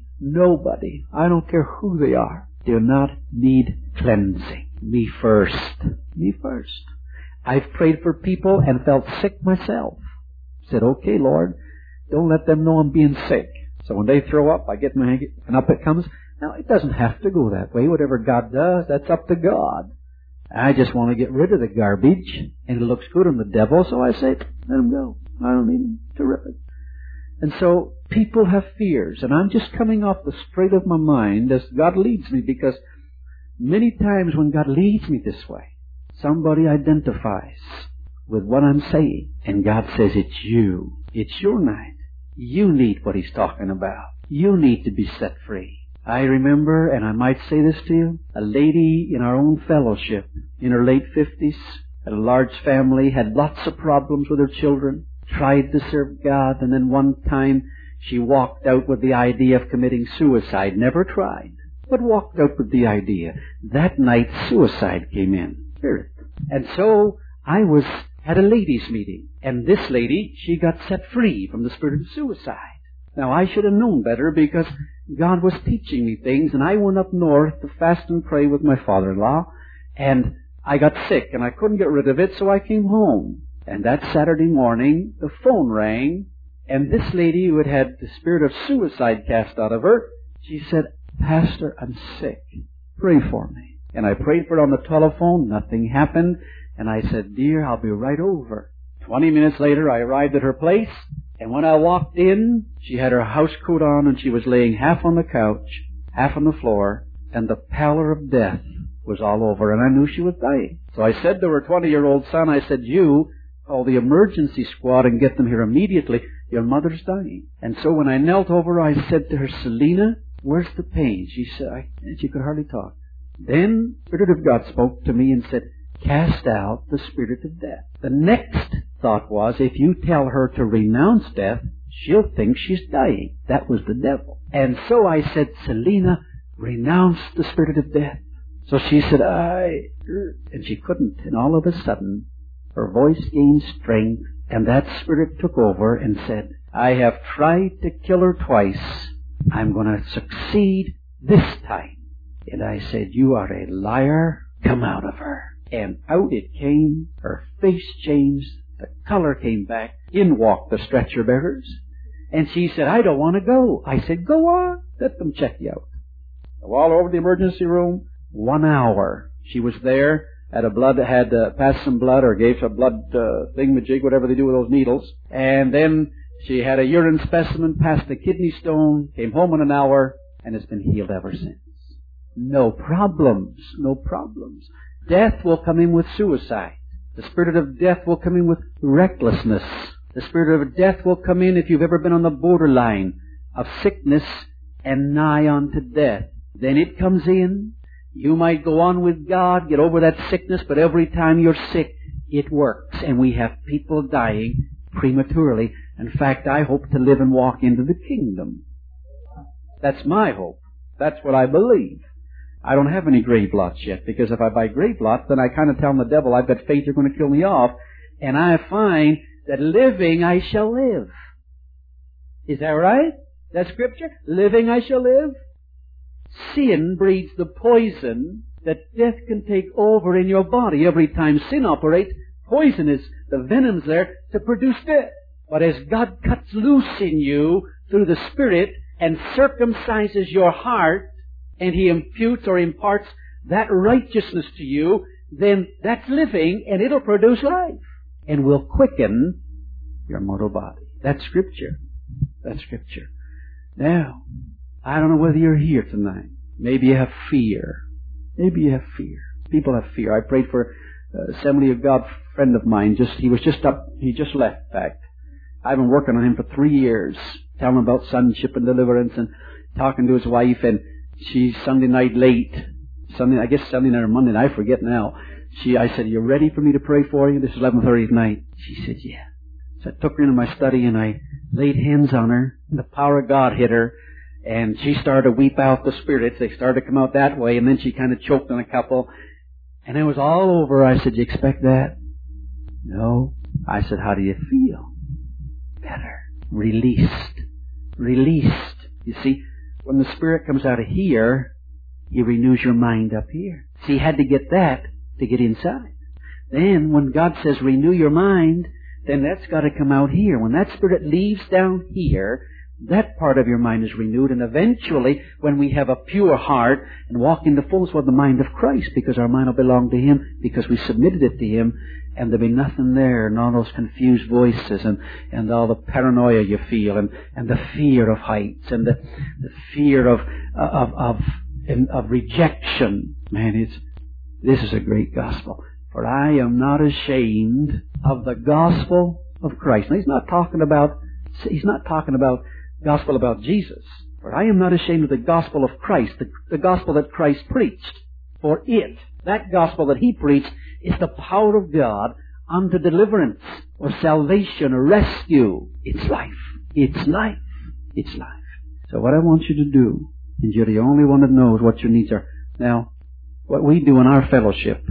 I don't care who they are, do not need cleansing. Me first. Me first. I've prayed for people and felt sick myself. Said, okay, Lord, don't let them know I'm being sick. So when they throw up, I get my hand, and up it comes. Now, it doesn't have to go that way. Whatever God does, that's up to God. I just want to get rid of the garbage, and it looks good on the devil, so I say, let him go. I don't need him. Terrific. And so people have fears, and I'm just coming off the straight of my mind as God leads me, because many times when God leads me this way, somebody identifies with what I'm saying, and God says, it's you. It's your night. You need what He's talking about. You need to be set free. I remember, and I might say this to you, a lady in our own fellowship, in her late 50s, had a large family, had lots of problems with her children, tried to serve God, and then one time she walked out with the idea of committing suicide. Never tried, but walked out with the idea. That night, suicide came in. Spirit. And so I was at a ladies' meeting, and this lady, she got set free from the spirit of suicide. Now, I should have known better, because God was teaching me things, and I went up north to fast and pray with my father-in-law, and I got sick, and I couldn't get rid of it, so I came home. And that Saturday morning, the phone rang, and this lady who had had the spirit of suicide cast out of her, she said, Pastor, I'm sick. Pray for me. And I prayed for her on the telephone. Nothing happened. And I said, dear, I'll be right over. 20 minutes later, I arrived at her place. And when I walked in, she had her house coat on, and she was laying half on the couch, half on the floor, and the pallor of death was all over, and I knew she was dying. So I said to her 20-year-old son, I said, you call the emergency squad and get them here immediately. Your mother's dying. And so when I knelt over her, I said to her, Selina, where's the pain? She said, and she could hardly talk. Then the Spirit of God spoke to me and said, cast out the spirit of death. The next thought was, if you tell her to renounce death, she'll think she's dying. That was the devil. And so I said, Selina, renounce the spirit of death. So she said, and she couldn't. And all of a sudden, her voice gained strength, and that spirit took over and said, I have tried to kill her twice. I'm going to succeed this time. And I said, you are a liar. Come out of her. And out it came. Her face changed. The color came back. In walked the stretcher bearers. And she said, I don't want to go. I said, go on. Let them check you out. So all over the emergency room, 1 hour. She was there, had passed some blood, or gave some blood thingamajig, whatever they do with those needles. And then she had a urine specimen, passed a kidney stone, came home in an hour, and has been healed ever since. No problems. No problems. Death will come in with suicide. The spirit of death will come in with recklessness. The spirit of death will come in if you've ever been on the borderline of sickness and nigh unto death. Then it comes in. You might go on with God, get over that sickness, but every time you're sick, it works. And we have people dying prematurely. In fact, I hope to live and walk into the kingdom. That's my hope. That's what I believe. I don't have any grave lots yet, because if I buy grave lots, then I kind of tell the devil, I've got faith you're going to kill me off, and I find that living I shall live. Is that right? That's Scripture? Living I shall live. Sin breeds the poison that death can take over in your body. Every time sin operates, poison is, the venom's there to produce death. But as God cuts loose in you through the Spirit and circumcises your heart, and He imputes or imparts that righteousness to you, then that's living, and it'll produce life, and will quicken your mortal body. That's Scripture. That's Scripture. Now, I don't know whether you're here tonight. Maybe you have fear. Maybe you have fear. People have fear. I prayed for an Assembly of God friend of mine. He just left, in fact. I've been working on him for 3 years, telling him about sonship and deliverance, and talking to his wife, and she's Sunday night late. Sunday night or Monday night, I forget now. I said, "You ready for me to pray for you?" This is 11:30 at night. She said, "Yeah." So I took her into my study and I laid hands on her, and the power of God hit her, and she started to weep out the spirits. They started to come out that way, and then she kind of choked on a couple, and it was all over. I said, "You expect that?" "No." I said, "How do you feel?" "Better." Released. Released. You see, when the Spirit comes out of here, He renews your mind up here. See, you had to get that to get inside. Then, when God says renew your mind, then that's got to come out here. When that Spirit leaves down here, that part of your mind is renewed, and eventually, when we have a pure heart and walk in the fullness of the mind of Christ, because our mind will belong to Him, because we submitted it to Him, and there'll be nothing there, and all those confused voices, and all the paranoia you feel, and the fear of heights, and the fear of rejection. Man, this is a great gospel. For I am not ashamed of the gospel of Christ. Now, he's not talking about gospel about Jesus. For I am not ashamed of the gospel of Christ, the gospel that Christ preached. For that gospel that He preached, is the power of God unto deliverance, or salvation, or rescue. It's life. It's life. It's life. So what I want you to do, and you're the only one that knows what your needs are. Now, what we do in our fellowship,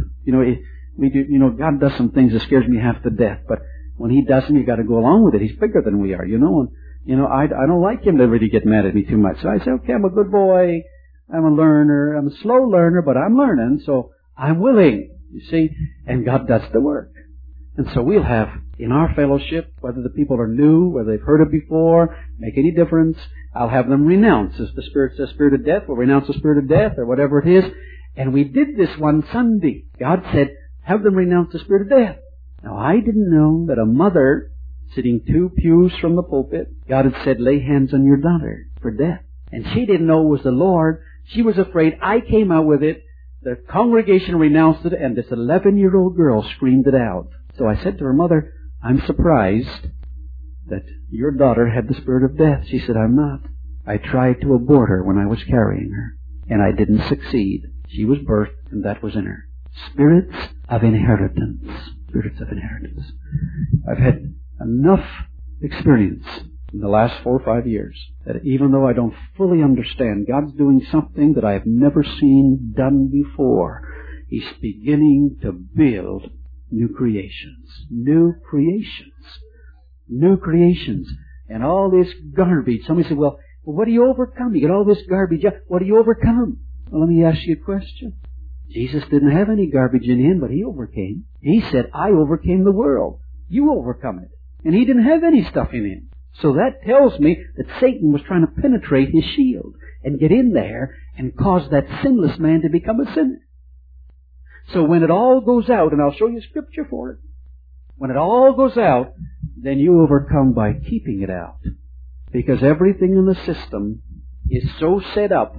God does some things that scares me half to death, but when He does them, you got to go along with it. He's bigger than we are, and I don't like Him to really get mad at me too much. So I say, okay, I'm a good boy. I'm a learner. I'm a slow learner, but I'm learning, so I'm willing. You see, and God does the work. And so we'll have in our fellowship, whether the people are new, whether they've heard it before, make any difference, I'll have them renounce. If the Spirit says spirit of death, we'll renounce the spirit of death, or whatever it is. And we did this one Sunday. God said, have them renounce the spirit of death. Now, I didn't know that a mother sitting 2 pews from the pulpit, God had said, lay hands on your daughter for death. And she didn't know it was the Lord. She was afraid. I came out with it. The congregation renounced it, and this 11-year-old girl screamed it out. So I said to her mother, I'm surprised that your daughter had the spirit of death. She said, I'm not. I tried to abort her when I was carrying her, and I didn't succeed. She was birthed, and that was in her. Spirits of inheritance. Spirits of inheritance. I've had enough experience in the last 4 or 5 years that even though I don't fully understand, God's doing something that I have never seen done before. He's beginning to build new creations. New creations. New creations. And all this garbage. Somebody said, well, what do you overcome? You get all this garbage. What do you overcome? Well, let me ask you a question. Jesus didn't have any garbage in Him, but He overcame. He said, I overcame the world. You overcome it. And He didn't have any stuff in Him. So that tells me that Satan was trying to penetrate His shield and get in there and cause that sinless man to become a sinner. So when it all goes out, and I'll show you scripture for it, when it all goes out, then you overcome by keeping it out. Because everything in the system is so set up,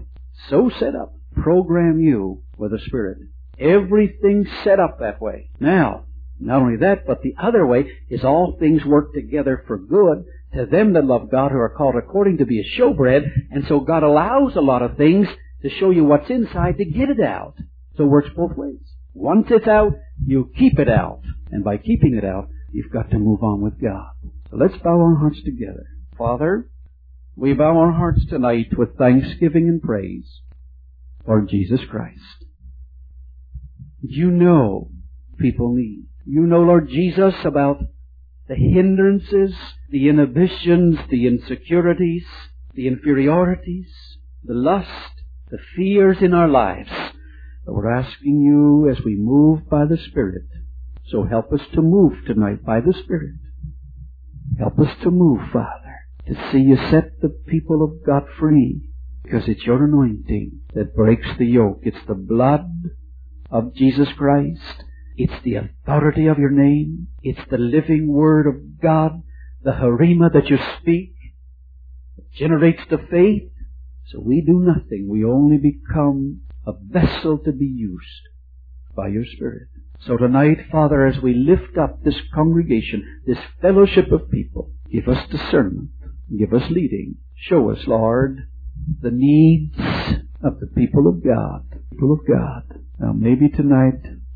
program you with a spirit. Everything's set up that way. Now, not only that, but the other way is all things work together for good to them that love God, who are called according to be a showbread. And so God allows a lot of things to show you what's inside to get it out. So it works both ways. Once it's out, you keep it out. And by keeping it out, you've got to move on with God. So let's bow our hearts together. Father, we bow our hearts tonight with thanksgiving and praise for Jesus Christ. You know people need. You know, Lord Jesus, about the hindrances, the inhibitions, the insecurities, the inferiorities, the lust, the fears in our lives. But we're asking You as we move by the Spirit, so help us to move tonight by the Spirit. Help us to move, Father, to see You set the people of God free, because it's Your anointing that breaks the yoke. It's the blood of Jesus Christ. It's the authority of Your name. It's the living Word of God, the Harima that You speak. It generates the faith. So we do nothing. We only become a vessel to be used by Your Spirit. So tonight, Father, as we lift up this congregation, this fellowship of people, give us discernment. Give us leading. Show us, Lord, the needs of the people of God. People of God. Now maybe tonight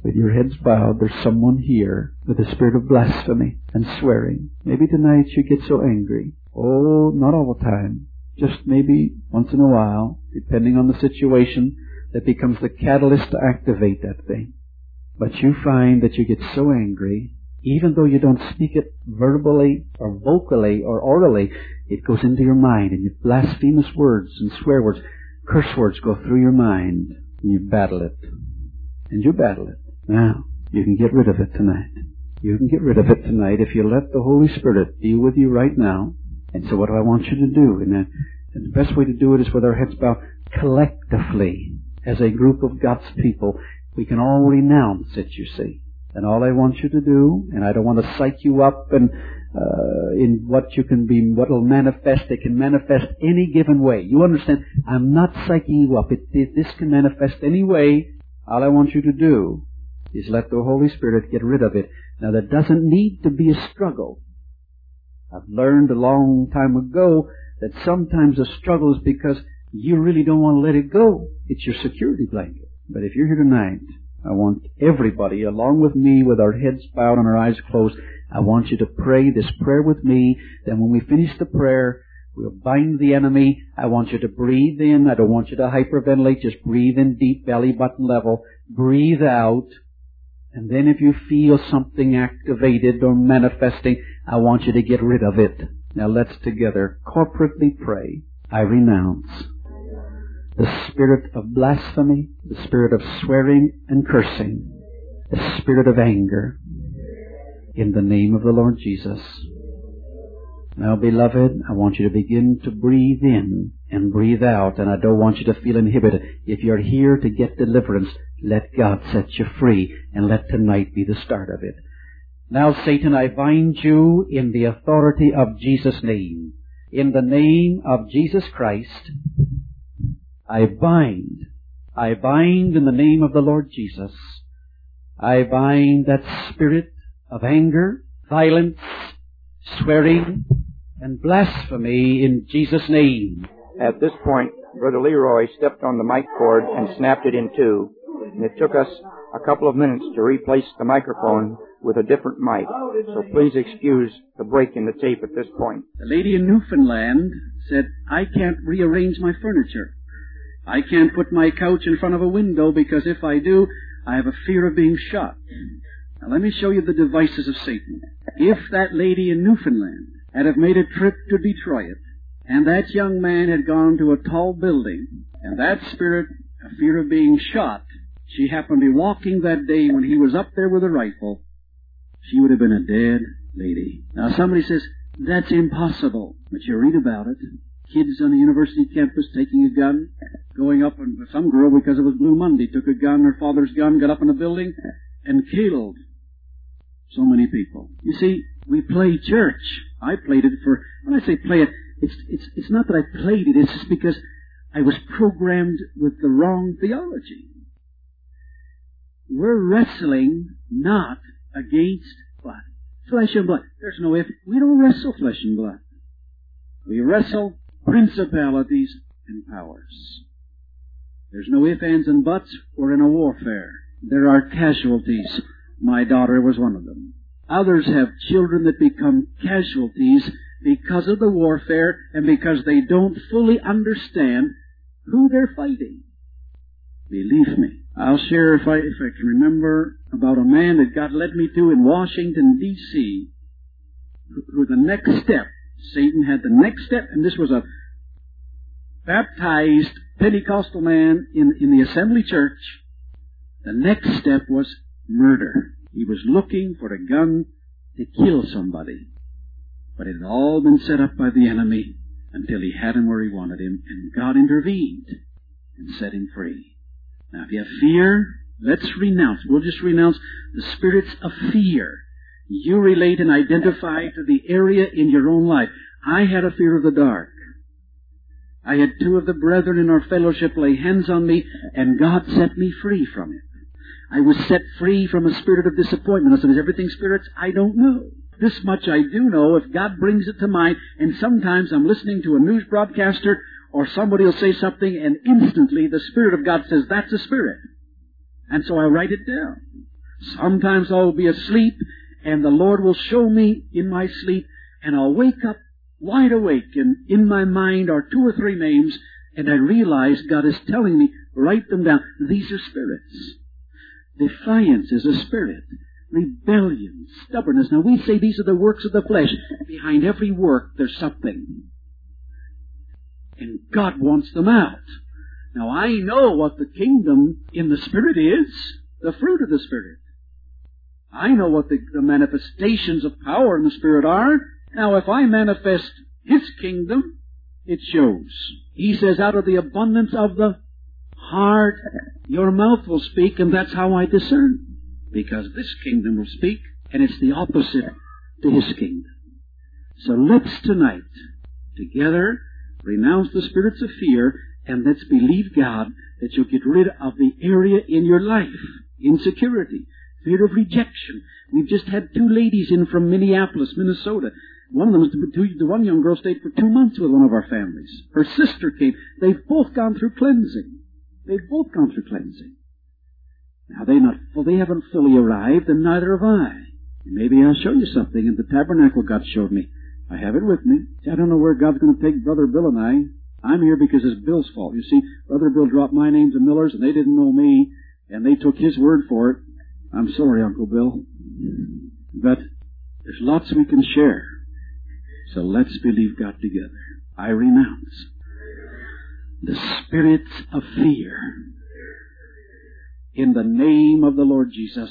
with your heads bowed, there's someone here with a spirit of blasphemy and swearing. Maybe tonight you get so angry. Oh, not all the time. Just maybe once in a while, depending on the situation, that becomes the catalyst to activate that thing. But you find that you get so angry, even though you don't speak it verbally or vocally or orally, it goes into your mind, and you blasphemous words and swear words, curse words go through your mind, and you battle it. And you battle it. Now, you can get rid of it tonight. You can get rid of it tonight if you let the Holy Spirit be with you right now. And so what do I want you to do? And the best way to do it is with our heads bowed collectively. As a group of God's people, we can all renounce it, you see. And all I want you to do, and I don't want to psych you up and in what you can be, what will manifest. It can manifest any given way. You understand? I'm not psyching you up. This can manifest any way. All I want you to do is let the Holy Spirit get rid of it. Now, there doesn't need to be a struggle. I've learned a long time ago that sometimes the struggle is because you really don't want to let it go. It's your security blanket. But if you're here tonight, I want everybody, along with me, with our heads bowed and our eyes closed, I want you to pray this prayer with me. Then when we finish the prayer, we'll bind the enemy. I want you to breathe in. I don't want you to hyperventilate. Just breathe in deep, belly button level. Breathe out. And then if you feel something activated or manifesting, I want you to get rid of it. Now let's together corporately pray. I renounce the spirit of blasphemy, the spirit of swearing and cursing, the spirit of anger, in the name of the Lord Jesus. Now, beloved, I want you to begin to breathe in and breathe out, and I don't want you to feel inhibited. If you're here to get deliverance, let God set you free, and let tonight be the start of it. Now, Satan, I bind you in the authority of Jesus' name. In the name of Jesus Christ, I bind in the name of the Lord Jesus. I bind that spirit of anger, violence, swearing, and blasphemy in Jesus' name. At this point, Brother Leroy stepped on the mic cord and snapped it in two, and it took us a couple of minutes to replace the microphone with a different mic. So please excuse the break in the tape at this point. The lady in Newfoundland said, I can't rearrange my furniture. I can't put my couch in front of a window because if I do, I have a fear of being shot. Now let me show you the devices of Satan. If that lady in Newfoundland had have made a trip to Detroit, and that young man had gone to a tall building, and that spirit, a fear of being shot, she happened to be walking that day when he was up there with a rifle, she would have been a dead lady. Now somebody says, that's impossible. But you read about it. Kids on the university campus taking a gun, going up, and some girl, because it was Blue Monday, took a gun, her father's gun, got up in a building, and killed so many people. You see, we play church. I played it for, when I say play it, it's not that I played it, it's just because I was programmed with the wrong theology. We're wrestling not against blood, flesh and blood. There's no if. We don't wrestle flesh and blood. We wrestle principalities and powers. There's no ifs, ands, and buts. We're in a warfare. There are casualties. My daughter was one of them. Others have children that become casualties because of the warfare and because they don't fully understand who they're fighting. Believe me. I'll share, if I can remember, about a man that God led me to in Washington, D.C., who the next step, Satan had the next step, and this was a baptized Pentecostal man in the Assembly Church. The next step was murder. He was looking for a gun to kill somebody. But it had all been set up by the enemy until he had him where he wanted him, and God intervened and set him free. Now, if you have fear, let's renounce. We'll just renounce the spirits of fear. You relate and identify to the area in your own life. I had a fear of the dark. I had two of the brethren in our fellowship lay hands on me, and God set me free from it. I was set free from a spirit of disappointment. I said, is everything spirits? I don't know. This much I do know, if God brings it to mind, and sometimes I'm listening to a news broadcaster, or somebody will say something, and instantly the Spirit of God says, that's a spirit. And so I write it down. Sometimes I'll be asleep, and the Lord will show me in my sleep, and I'll wake up wide awake, and in my mind are 2 or 3 names, and I realize God is telling me, write them down. These are spirits. Defiance is a spirit. Rebellion, stubbornness. Now we say these are the works of the flesh. Behind every work there's something. And God wants them out. Now I know what the kingdom in the Spirit is. The fruit of the Spirit. I know what the manifestations of power in the Spirit are. Now if I manifest His kingdom, it shows. He says, out of the abundance of the heart, your mouth will speak, and that's how I discern. Because this kingdom will speak, and it's the opposite to His kingdom. So let's tonight, together, renounce the spirits of fear, and let's believe God that you'll get rid of the area in your life. Insecurity, fear of rejection. We've just had 2 ladies in from Minneapolis, Minnesota. One of them, the one young girl stayed for 2 months with one of our families. Her sister came. They've both gone through cleansing. Now they haven't fully arrived, and neither have I. Maybe I'll show you something in the tabernacle God showed me. I have it with me. I don't know where God's going to take Brother Bill and I. I'm here because it's Bill's fault. You see, Brother Bill dropped my name to Miller's, and they didn't know me, and they took his word for it. I'm sorry, Uncle Bill. But there's lots we can share. So let's believe God together. I renounce the spirits of fear in the name of the Lord Jesus.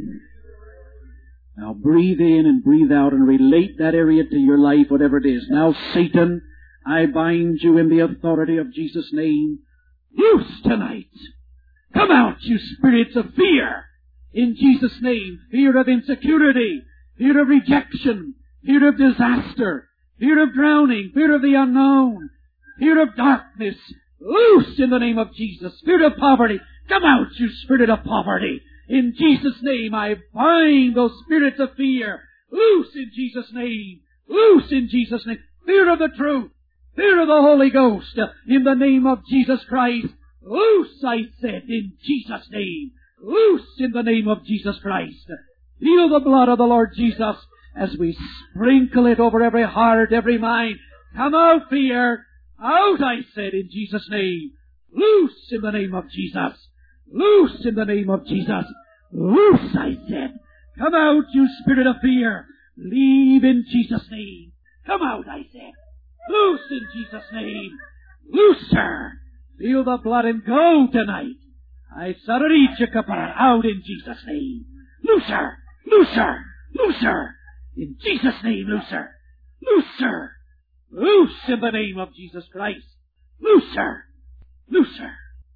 Now breathe in and breathe out and relate that area to your life, whatever it is. Now Satan, I bind you in the authority of Jesus' name. Loose tonight. Come out, you spirits of fear. In Jesus' name. Fear of insecurity. Fear of rejection. Fear of disaster. Fear of drowning. Fear of the unknown. Fear of darkness. Loose in the name of Jesus. Spirit of poverty. Come out, you spirit of poverty. In Jesus' name, I bind those spirits of fear. Loose in Jesus' name. Loose in Jesus' name. Fear of the truth. Fear of the Holy Ghost. In the name of Jesus Christ. Loose, I said, in Jesus' name. Loose in the name of Jesus Christ. Feel the blood of the Lord Jesus as we sprinkle it over every heart, every mind. Come out, fear. Out, I said, in Jesus' name. Loose in the name of Jesus. Loose in the name of Jesus. Loose, I said. Come out, you spirit of fear. Leave in Jesus' name. Come out, I said. Loose in Jesus' name. Looser. Feel the blood and go tonight. I sararichakapara. Out in Jesus' name. Looser. Looser. Looser. In Jesus' name, looser. Looser. Loose in the name of Jesus Christ. Looser. Looser.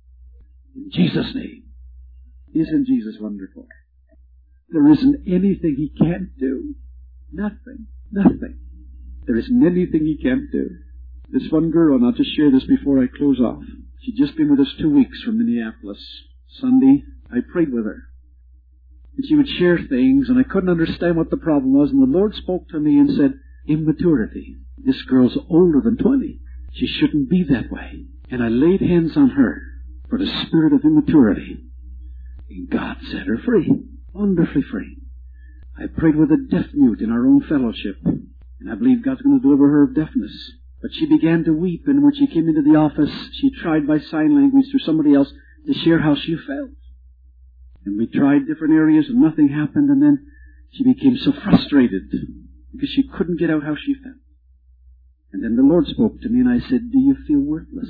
In Jesus' name. Isn't Jesus wonderful? There isn't anything He can't do. Nothing. Nothing. There isn't anything He can't do. This one girl, and I'll just share this before I close off. She'd just been with us 2 weeks from Minneapolis. Sunday, I prayed with her. And she would share things, and I couldn't understand what the problem was. And the Lord spoke to me and said, immaturity. This girl's older than 20. She shouldn't be that way. And I laid hands on her for the spirit of immaturity. And God set her free. Wonderfully free. I prayed with a deaf mute in our own fellowship. And I believe God's going to deliver her of deafness. But she began to weep, and when she came into the office, she tried by sign language through somebody else to share how she felt. And we tried different areas, and nothing happened, and then she became so frustrated because she couldn't get out how she felt. And then the Lord spoke to me, and I said, do you feel worthless?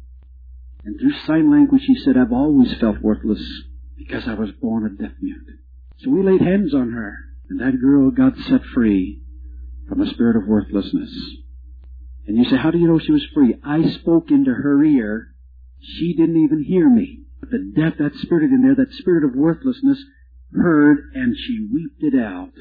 And through sign language, she said, I've always felt worthless because I was born a deaf mute. So we laid hands on her, and that girl got set free from a spirit of worthlessness. And you say, how do you know she was free? I spoke into her ear. She didn't even hear me. But the deaf, that spirit in there, that spirit of worthlessness, heard, and she weeped it out.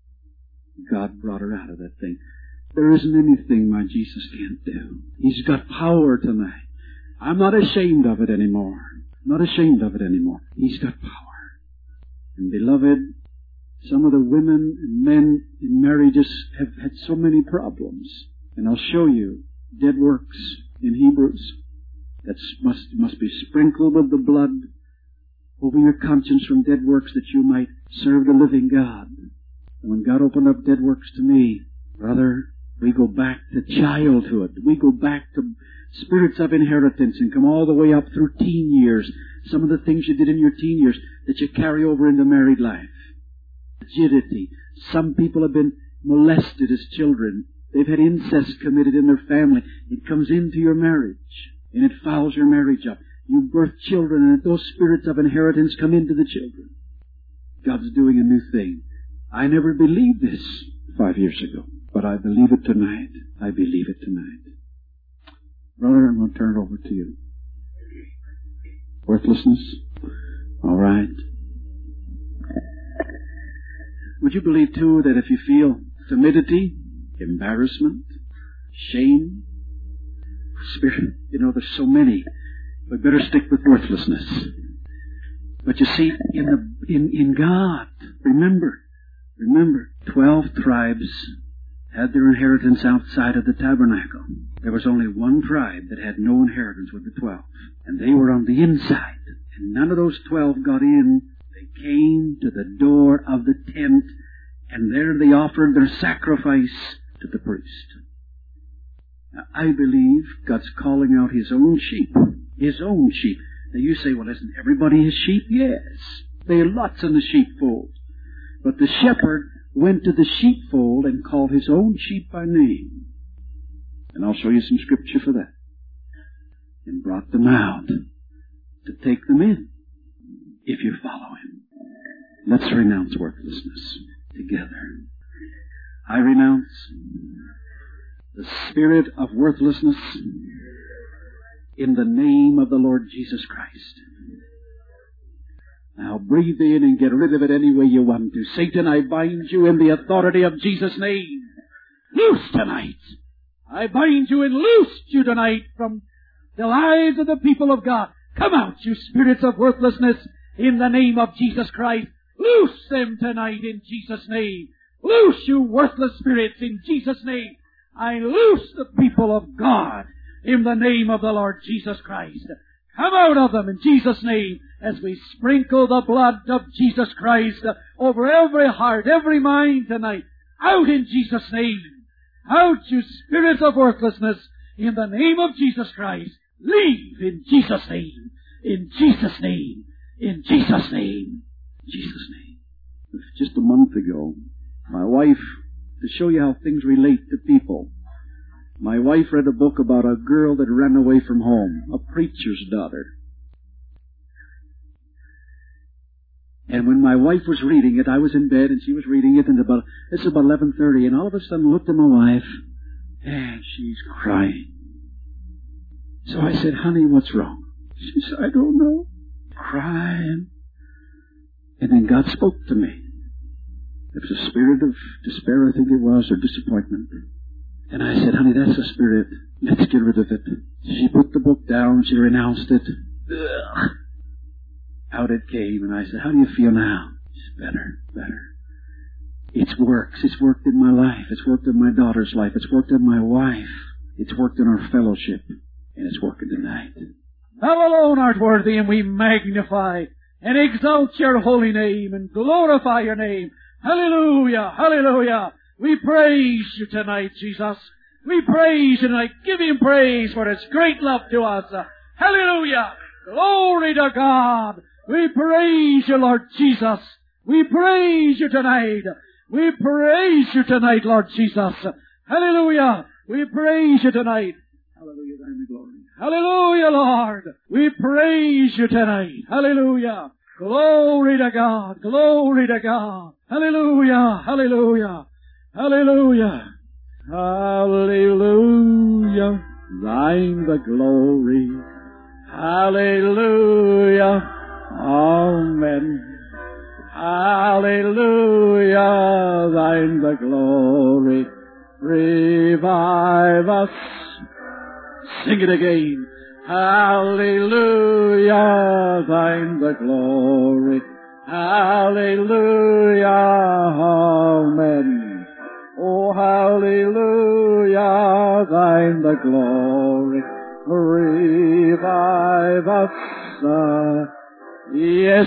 God brought her out of that thing. There isn't anything my Jesus can't do. He's got power tonight. I'm not ashamed of it anymore. I'm not ashamed of it anymore. He's got power. And beloved, some of the women and men in marriages have had so many problems. And I'll show you dead works in Hebrews that must be sprinkled with the blood over your conscience from dead works that you might serve the living God. And when God opened up dead works to me, brother, we go back to childhood. We go back to spirits of inheritance and come all the way up through teen years. Some of the things you did in your teen years that you carry over into married life. Rigidity. Some people have been molested as children. They've had incest committed in their family. It comes into your marriage, and it fouls your marriage up. You birth children, and those spirits of inheritance come into the children. God's doing a new thing. I never believed this 5 years ago, but I believe it tonight. I believe it tonight. Brother, I'm going to turn it over to you. Worthlessness? All right. Would you believe, too, that if you feel timidity, embarrassment, shame, spirit, there's so many. We better stick with worthlessness. But you see, in God, remember, 12 tribes had their inheritance outside of the tabernacle. There was only one tribe that had no inheritance with the 12. And they were on the inside. And none of those 12 got in. They came to the door of the tent, and there they offered their sacrifice to the priest. Now, I believe God's calling out His own sheep. His own sheep. Now you say, well, isn't everybody His sheep? Yes. There are lots in the sheepfold. But the shepherd went to the sheepfold and called His own sheep by name. And I'll show you some scripture for that. And brought them out to take them in, if you follow Him. Let's renounce worthlessness together. I renounce the spirit of worthlessness in the name of the Lord Jesus Christ. Now breathe in and get rid of it any way you want to. Satan, I bind you in the authority of Jesus' name. Loose tonight. I bind you and loose you tonight from the lives of the people of God. Come out, you spirits of worthlessness, in the name of Jesus Christ. Loose them tonight in Jesus' name. Loose you worthless spirits in Jesus' name. I loose the people of God in the name of the Lord Jesus Christ. Come out of them in Jesus' name as we sprinkle the blood of Jesus Christ over every heart, every mind tonight. Out in Jesus' name. Out, you spirits of worthlessness, in the name of Jesus Christ. Leave in Jesus' name. In Jesus' name. In Jesus' name. In Jesus' name. Just a month ago, my wife, to show you how things relate to people, my wife read a book about a girl that ran away from home, a preacher's daughter. And when my wife was reading it, I was in bed and she was reading it, and it's about 11:30, and all of a sudden I looked at my wife, and she's crying. So I said, honey, what's wrong? She said, I don't know. Crying. And then God spoke to me. It was a spirit of despair, I think it was, or disappointment. And I said, honey, that's a spirit. Let's get rid of it. She put the book down. She renounced it. Ugh. Out it came. And I said, how do you feel now? She said, better. It works. It's worked in my life. It's worked in my daughter's life. It's worked in my wife. It's worked in our fellowship. And it's working tonight. Thou alone art worthy, and we magnify and exalt your holy name and glorify your name. Hallelujah, hallelujah. We praise you tonight, Jesus. We praise you tonight. Give Him praise for His great love to us. Hallelujah. Glory to God. We praise you, Lord Jesus. We praise you tonight. We praise you tonight, Lord Jesus. Hallelujah. We praise you tonight. Hallelujah, thine the glory. Hallelujah, Lord. We praise you tonight. Hallelujah. Glory to God. Glory to God. Hallelujah. Hallelujah. Hallelujah. Hallelujah. Thine the glory. Hallelujah. Amen. Hallelujah. Thine the glory. Revive us. Sing it again. Hallelujah. Thine the glory. Hallelujah. Amen. Oh, hallelujah. Thine the glory. Revive us Yes,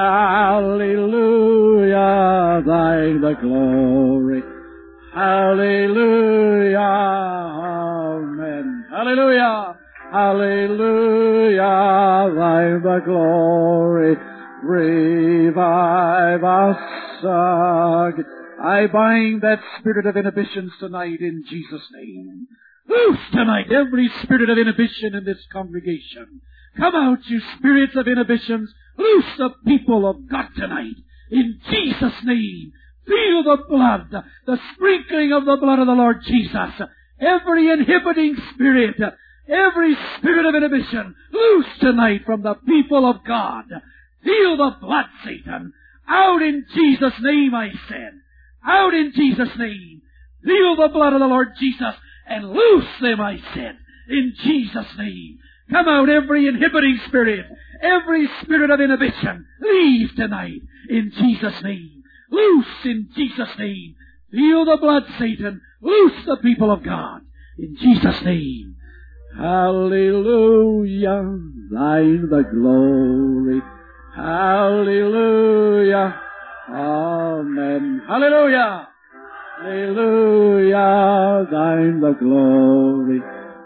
hallelujah, thine the glory. Hallelujah, amen. Hallelujah, hallelujah, thine the glory. Revive us again. I bind that spirit of inhibitions tonight in Jesus' name. Loose tonight every spirit of inhibition in this congregation. Come out, you spirits of inhibitions. Loose the people of God tonight in Jesus' name. Feel the blood, the sprinkling of the blood of the Lord Jesus. Every inhibiting spirit, every spirit of inhibition, loose tonight from the people of God. Feel the blood, Satan. Out in Jesus' name, I said. Out in Jesus' name. Feel the blood of the Lord Jesus and loose them, I said, in Jesus' name. Come out, every inhibiting spirit, every spirit of inhibition. Leave tonight in Jesus' name. Loose in Jesus' name. Feel the blood, Satan. Loose the people of God in Jesus' name. Hallelujah, thine the glory. Hallelujah, amen. Hallelujah, hallelujah, thine the glory.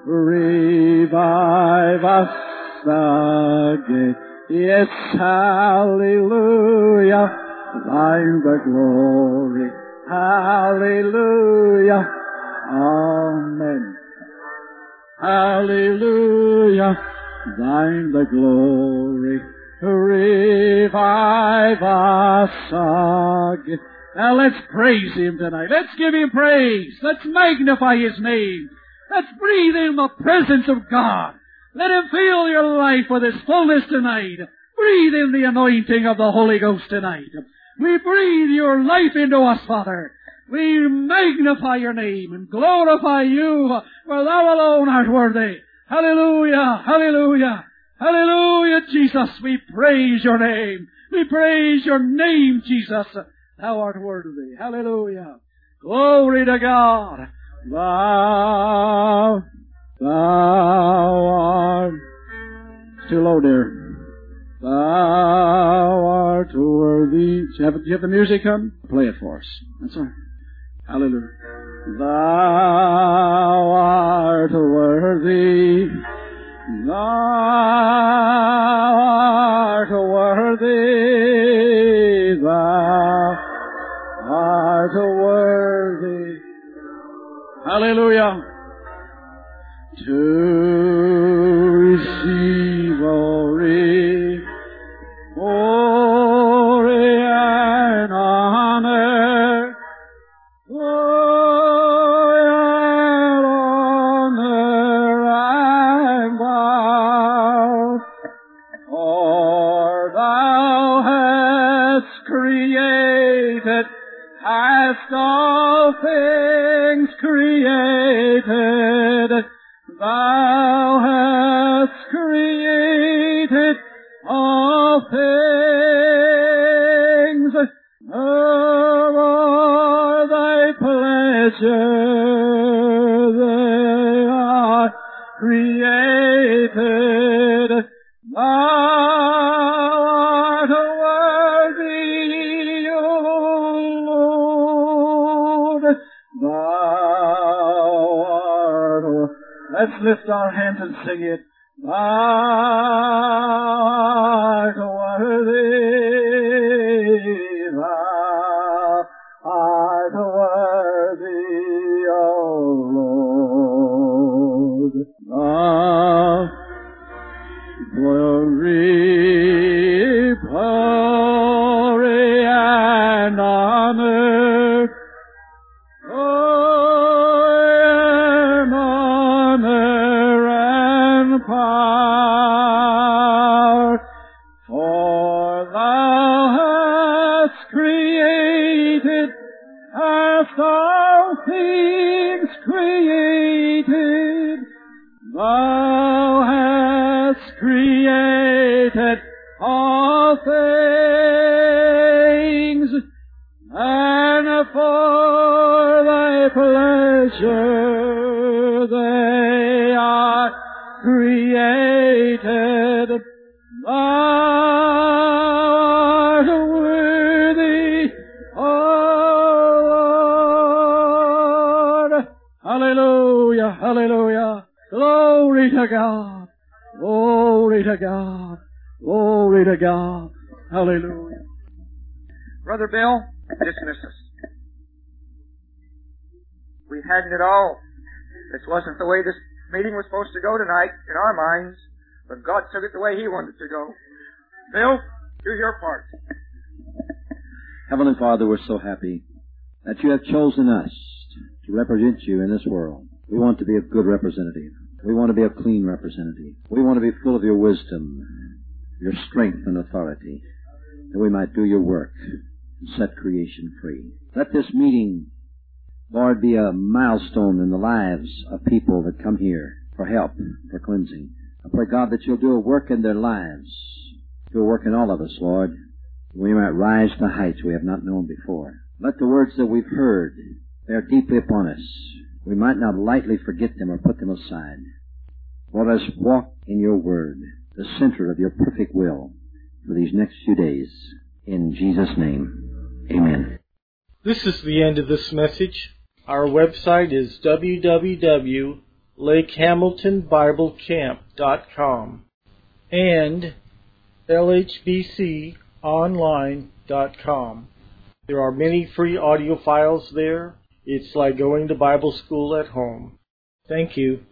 Revive us again. Yes, hallelujah, thine the glory. Hallelujah, amen. Hallelujah, thine the glory. Revive us again. Now let's praise Him tonight. Let's give Him praise. Let's magnify His name. Let's breathe in the presence of God. Let Him fill your life with His fullness tonight. Breathe in the anointing of the Holy Ghost tonight. We breathe your life into us, Father. We magnify your name and glorify you, for thou alone art worthy. Hallelujah, hallelujah, hallelujah, Jesus. We praise your name. We praise your name, Jesus. Thou art worthy. Hallelujah. Glory to God. Thou art... It's too low, dear. Thou art worthy. Do you have the music on? Play it for us. That's all right. Hallelujah. Thou art worthy. Thou art worthy. Thou art worthy. Hallelujah. To receive glory, glory and honor, glory and honor and power, for thou hast created, hast all things created. Thou hast created all things for thy pleasure. They are created. Thou art worthy, O Lord. Let's lift our hands and sing it. Thou art worthy, thou art worthy, O Lord. Glory, glory and honor, power, for thou hast created, hast all things created. Thou hast created all things, and for thy pleasure they are created. Thou Hallelujah. Glory to God. Glory to God. Glory to God. Hallelujah. Brother Bill, dismiss us. We hadn't it all. This wasn't the way this meeting was supposed to go tonight in our minds, but God took it the way He wanted it to go. Bill, do your part. Heavenly Father, we're so happy that you have chosen us to represent you in this world. We want to be a good representative. We want to be a clean representative. We want to be full of your wisdom, your strength and authority, that we might do your work and set creation free. Let this meeting, Lord, be a milestone in the lives of people that come here for help, for cleansing. I pray, God, that you'll do a work in their lives, do a work in all of us, Lord. We might rise to heights we have not known before. Let the words that we've heard bear deeply upon us. We might not lightly forget them or put them aside. Let us walk in your word, the center of your perfect will, for these next few days. In Jesus' name, amen. This is the end of this message. Our website is www.lakehamiltonbiblecamp.com and lhbconline.com. There are many free audio files there. It's like going to Bible school at home. Thank you.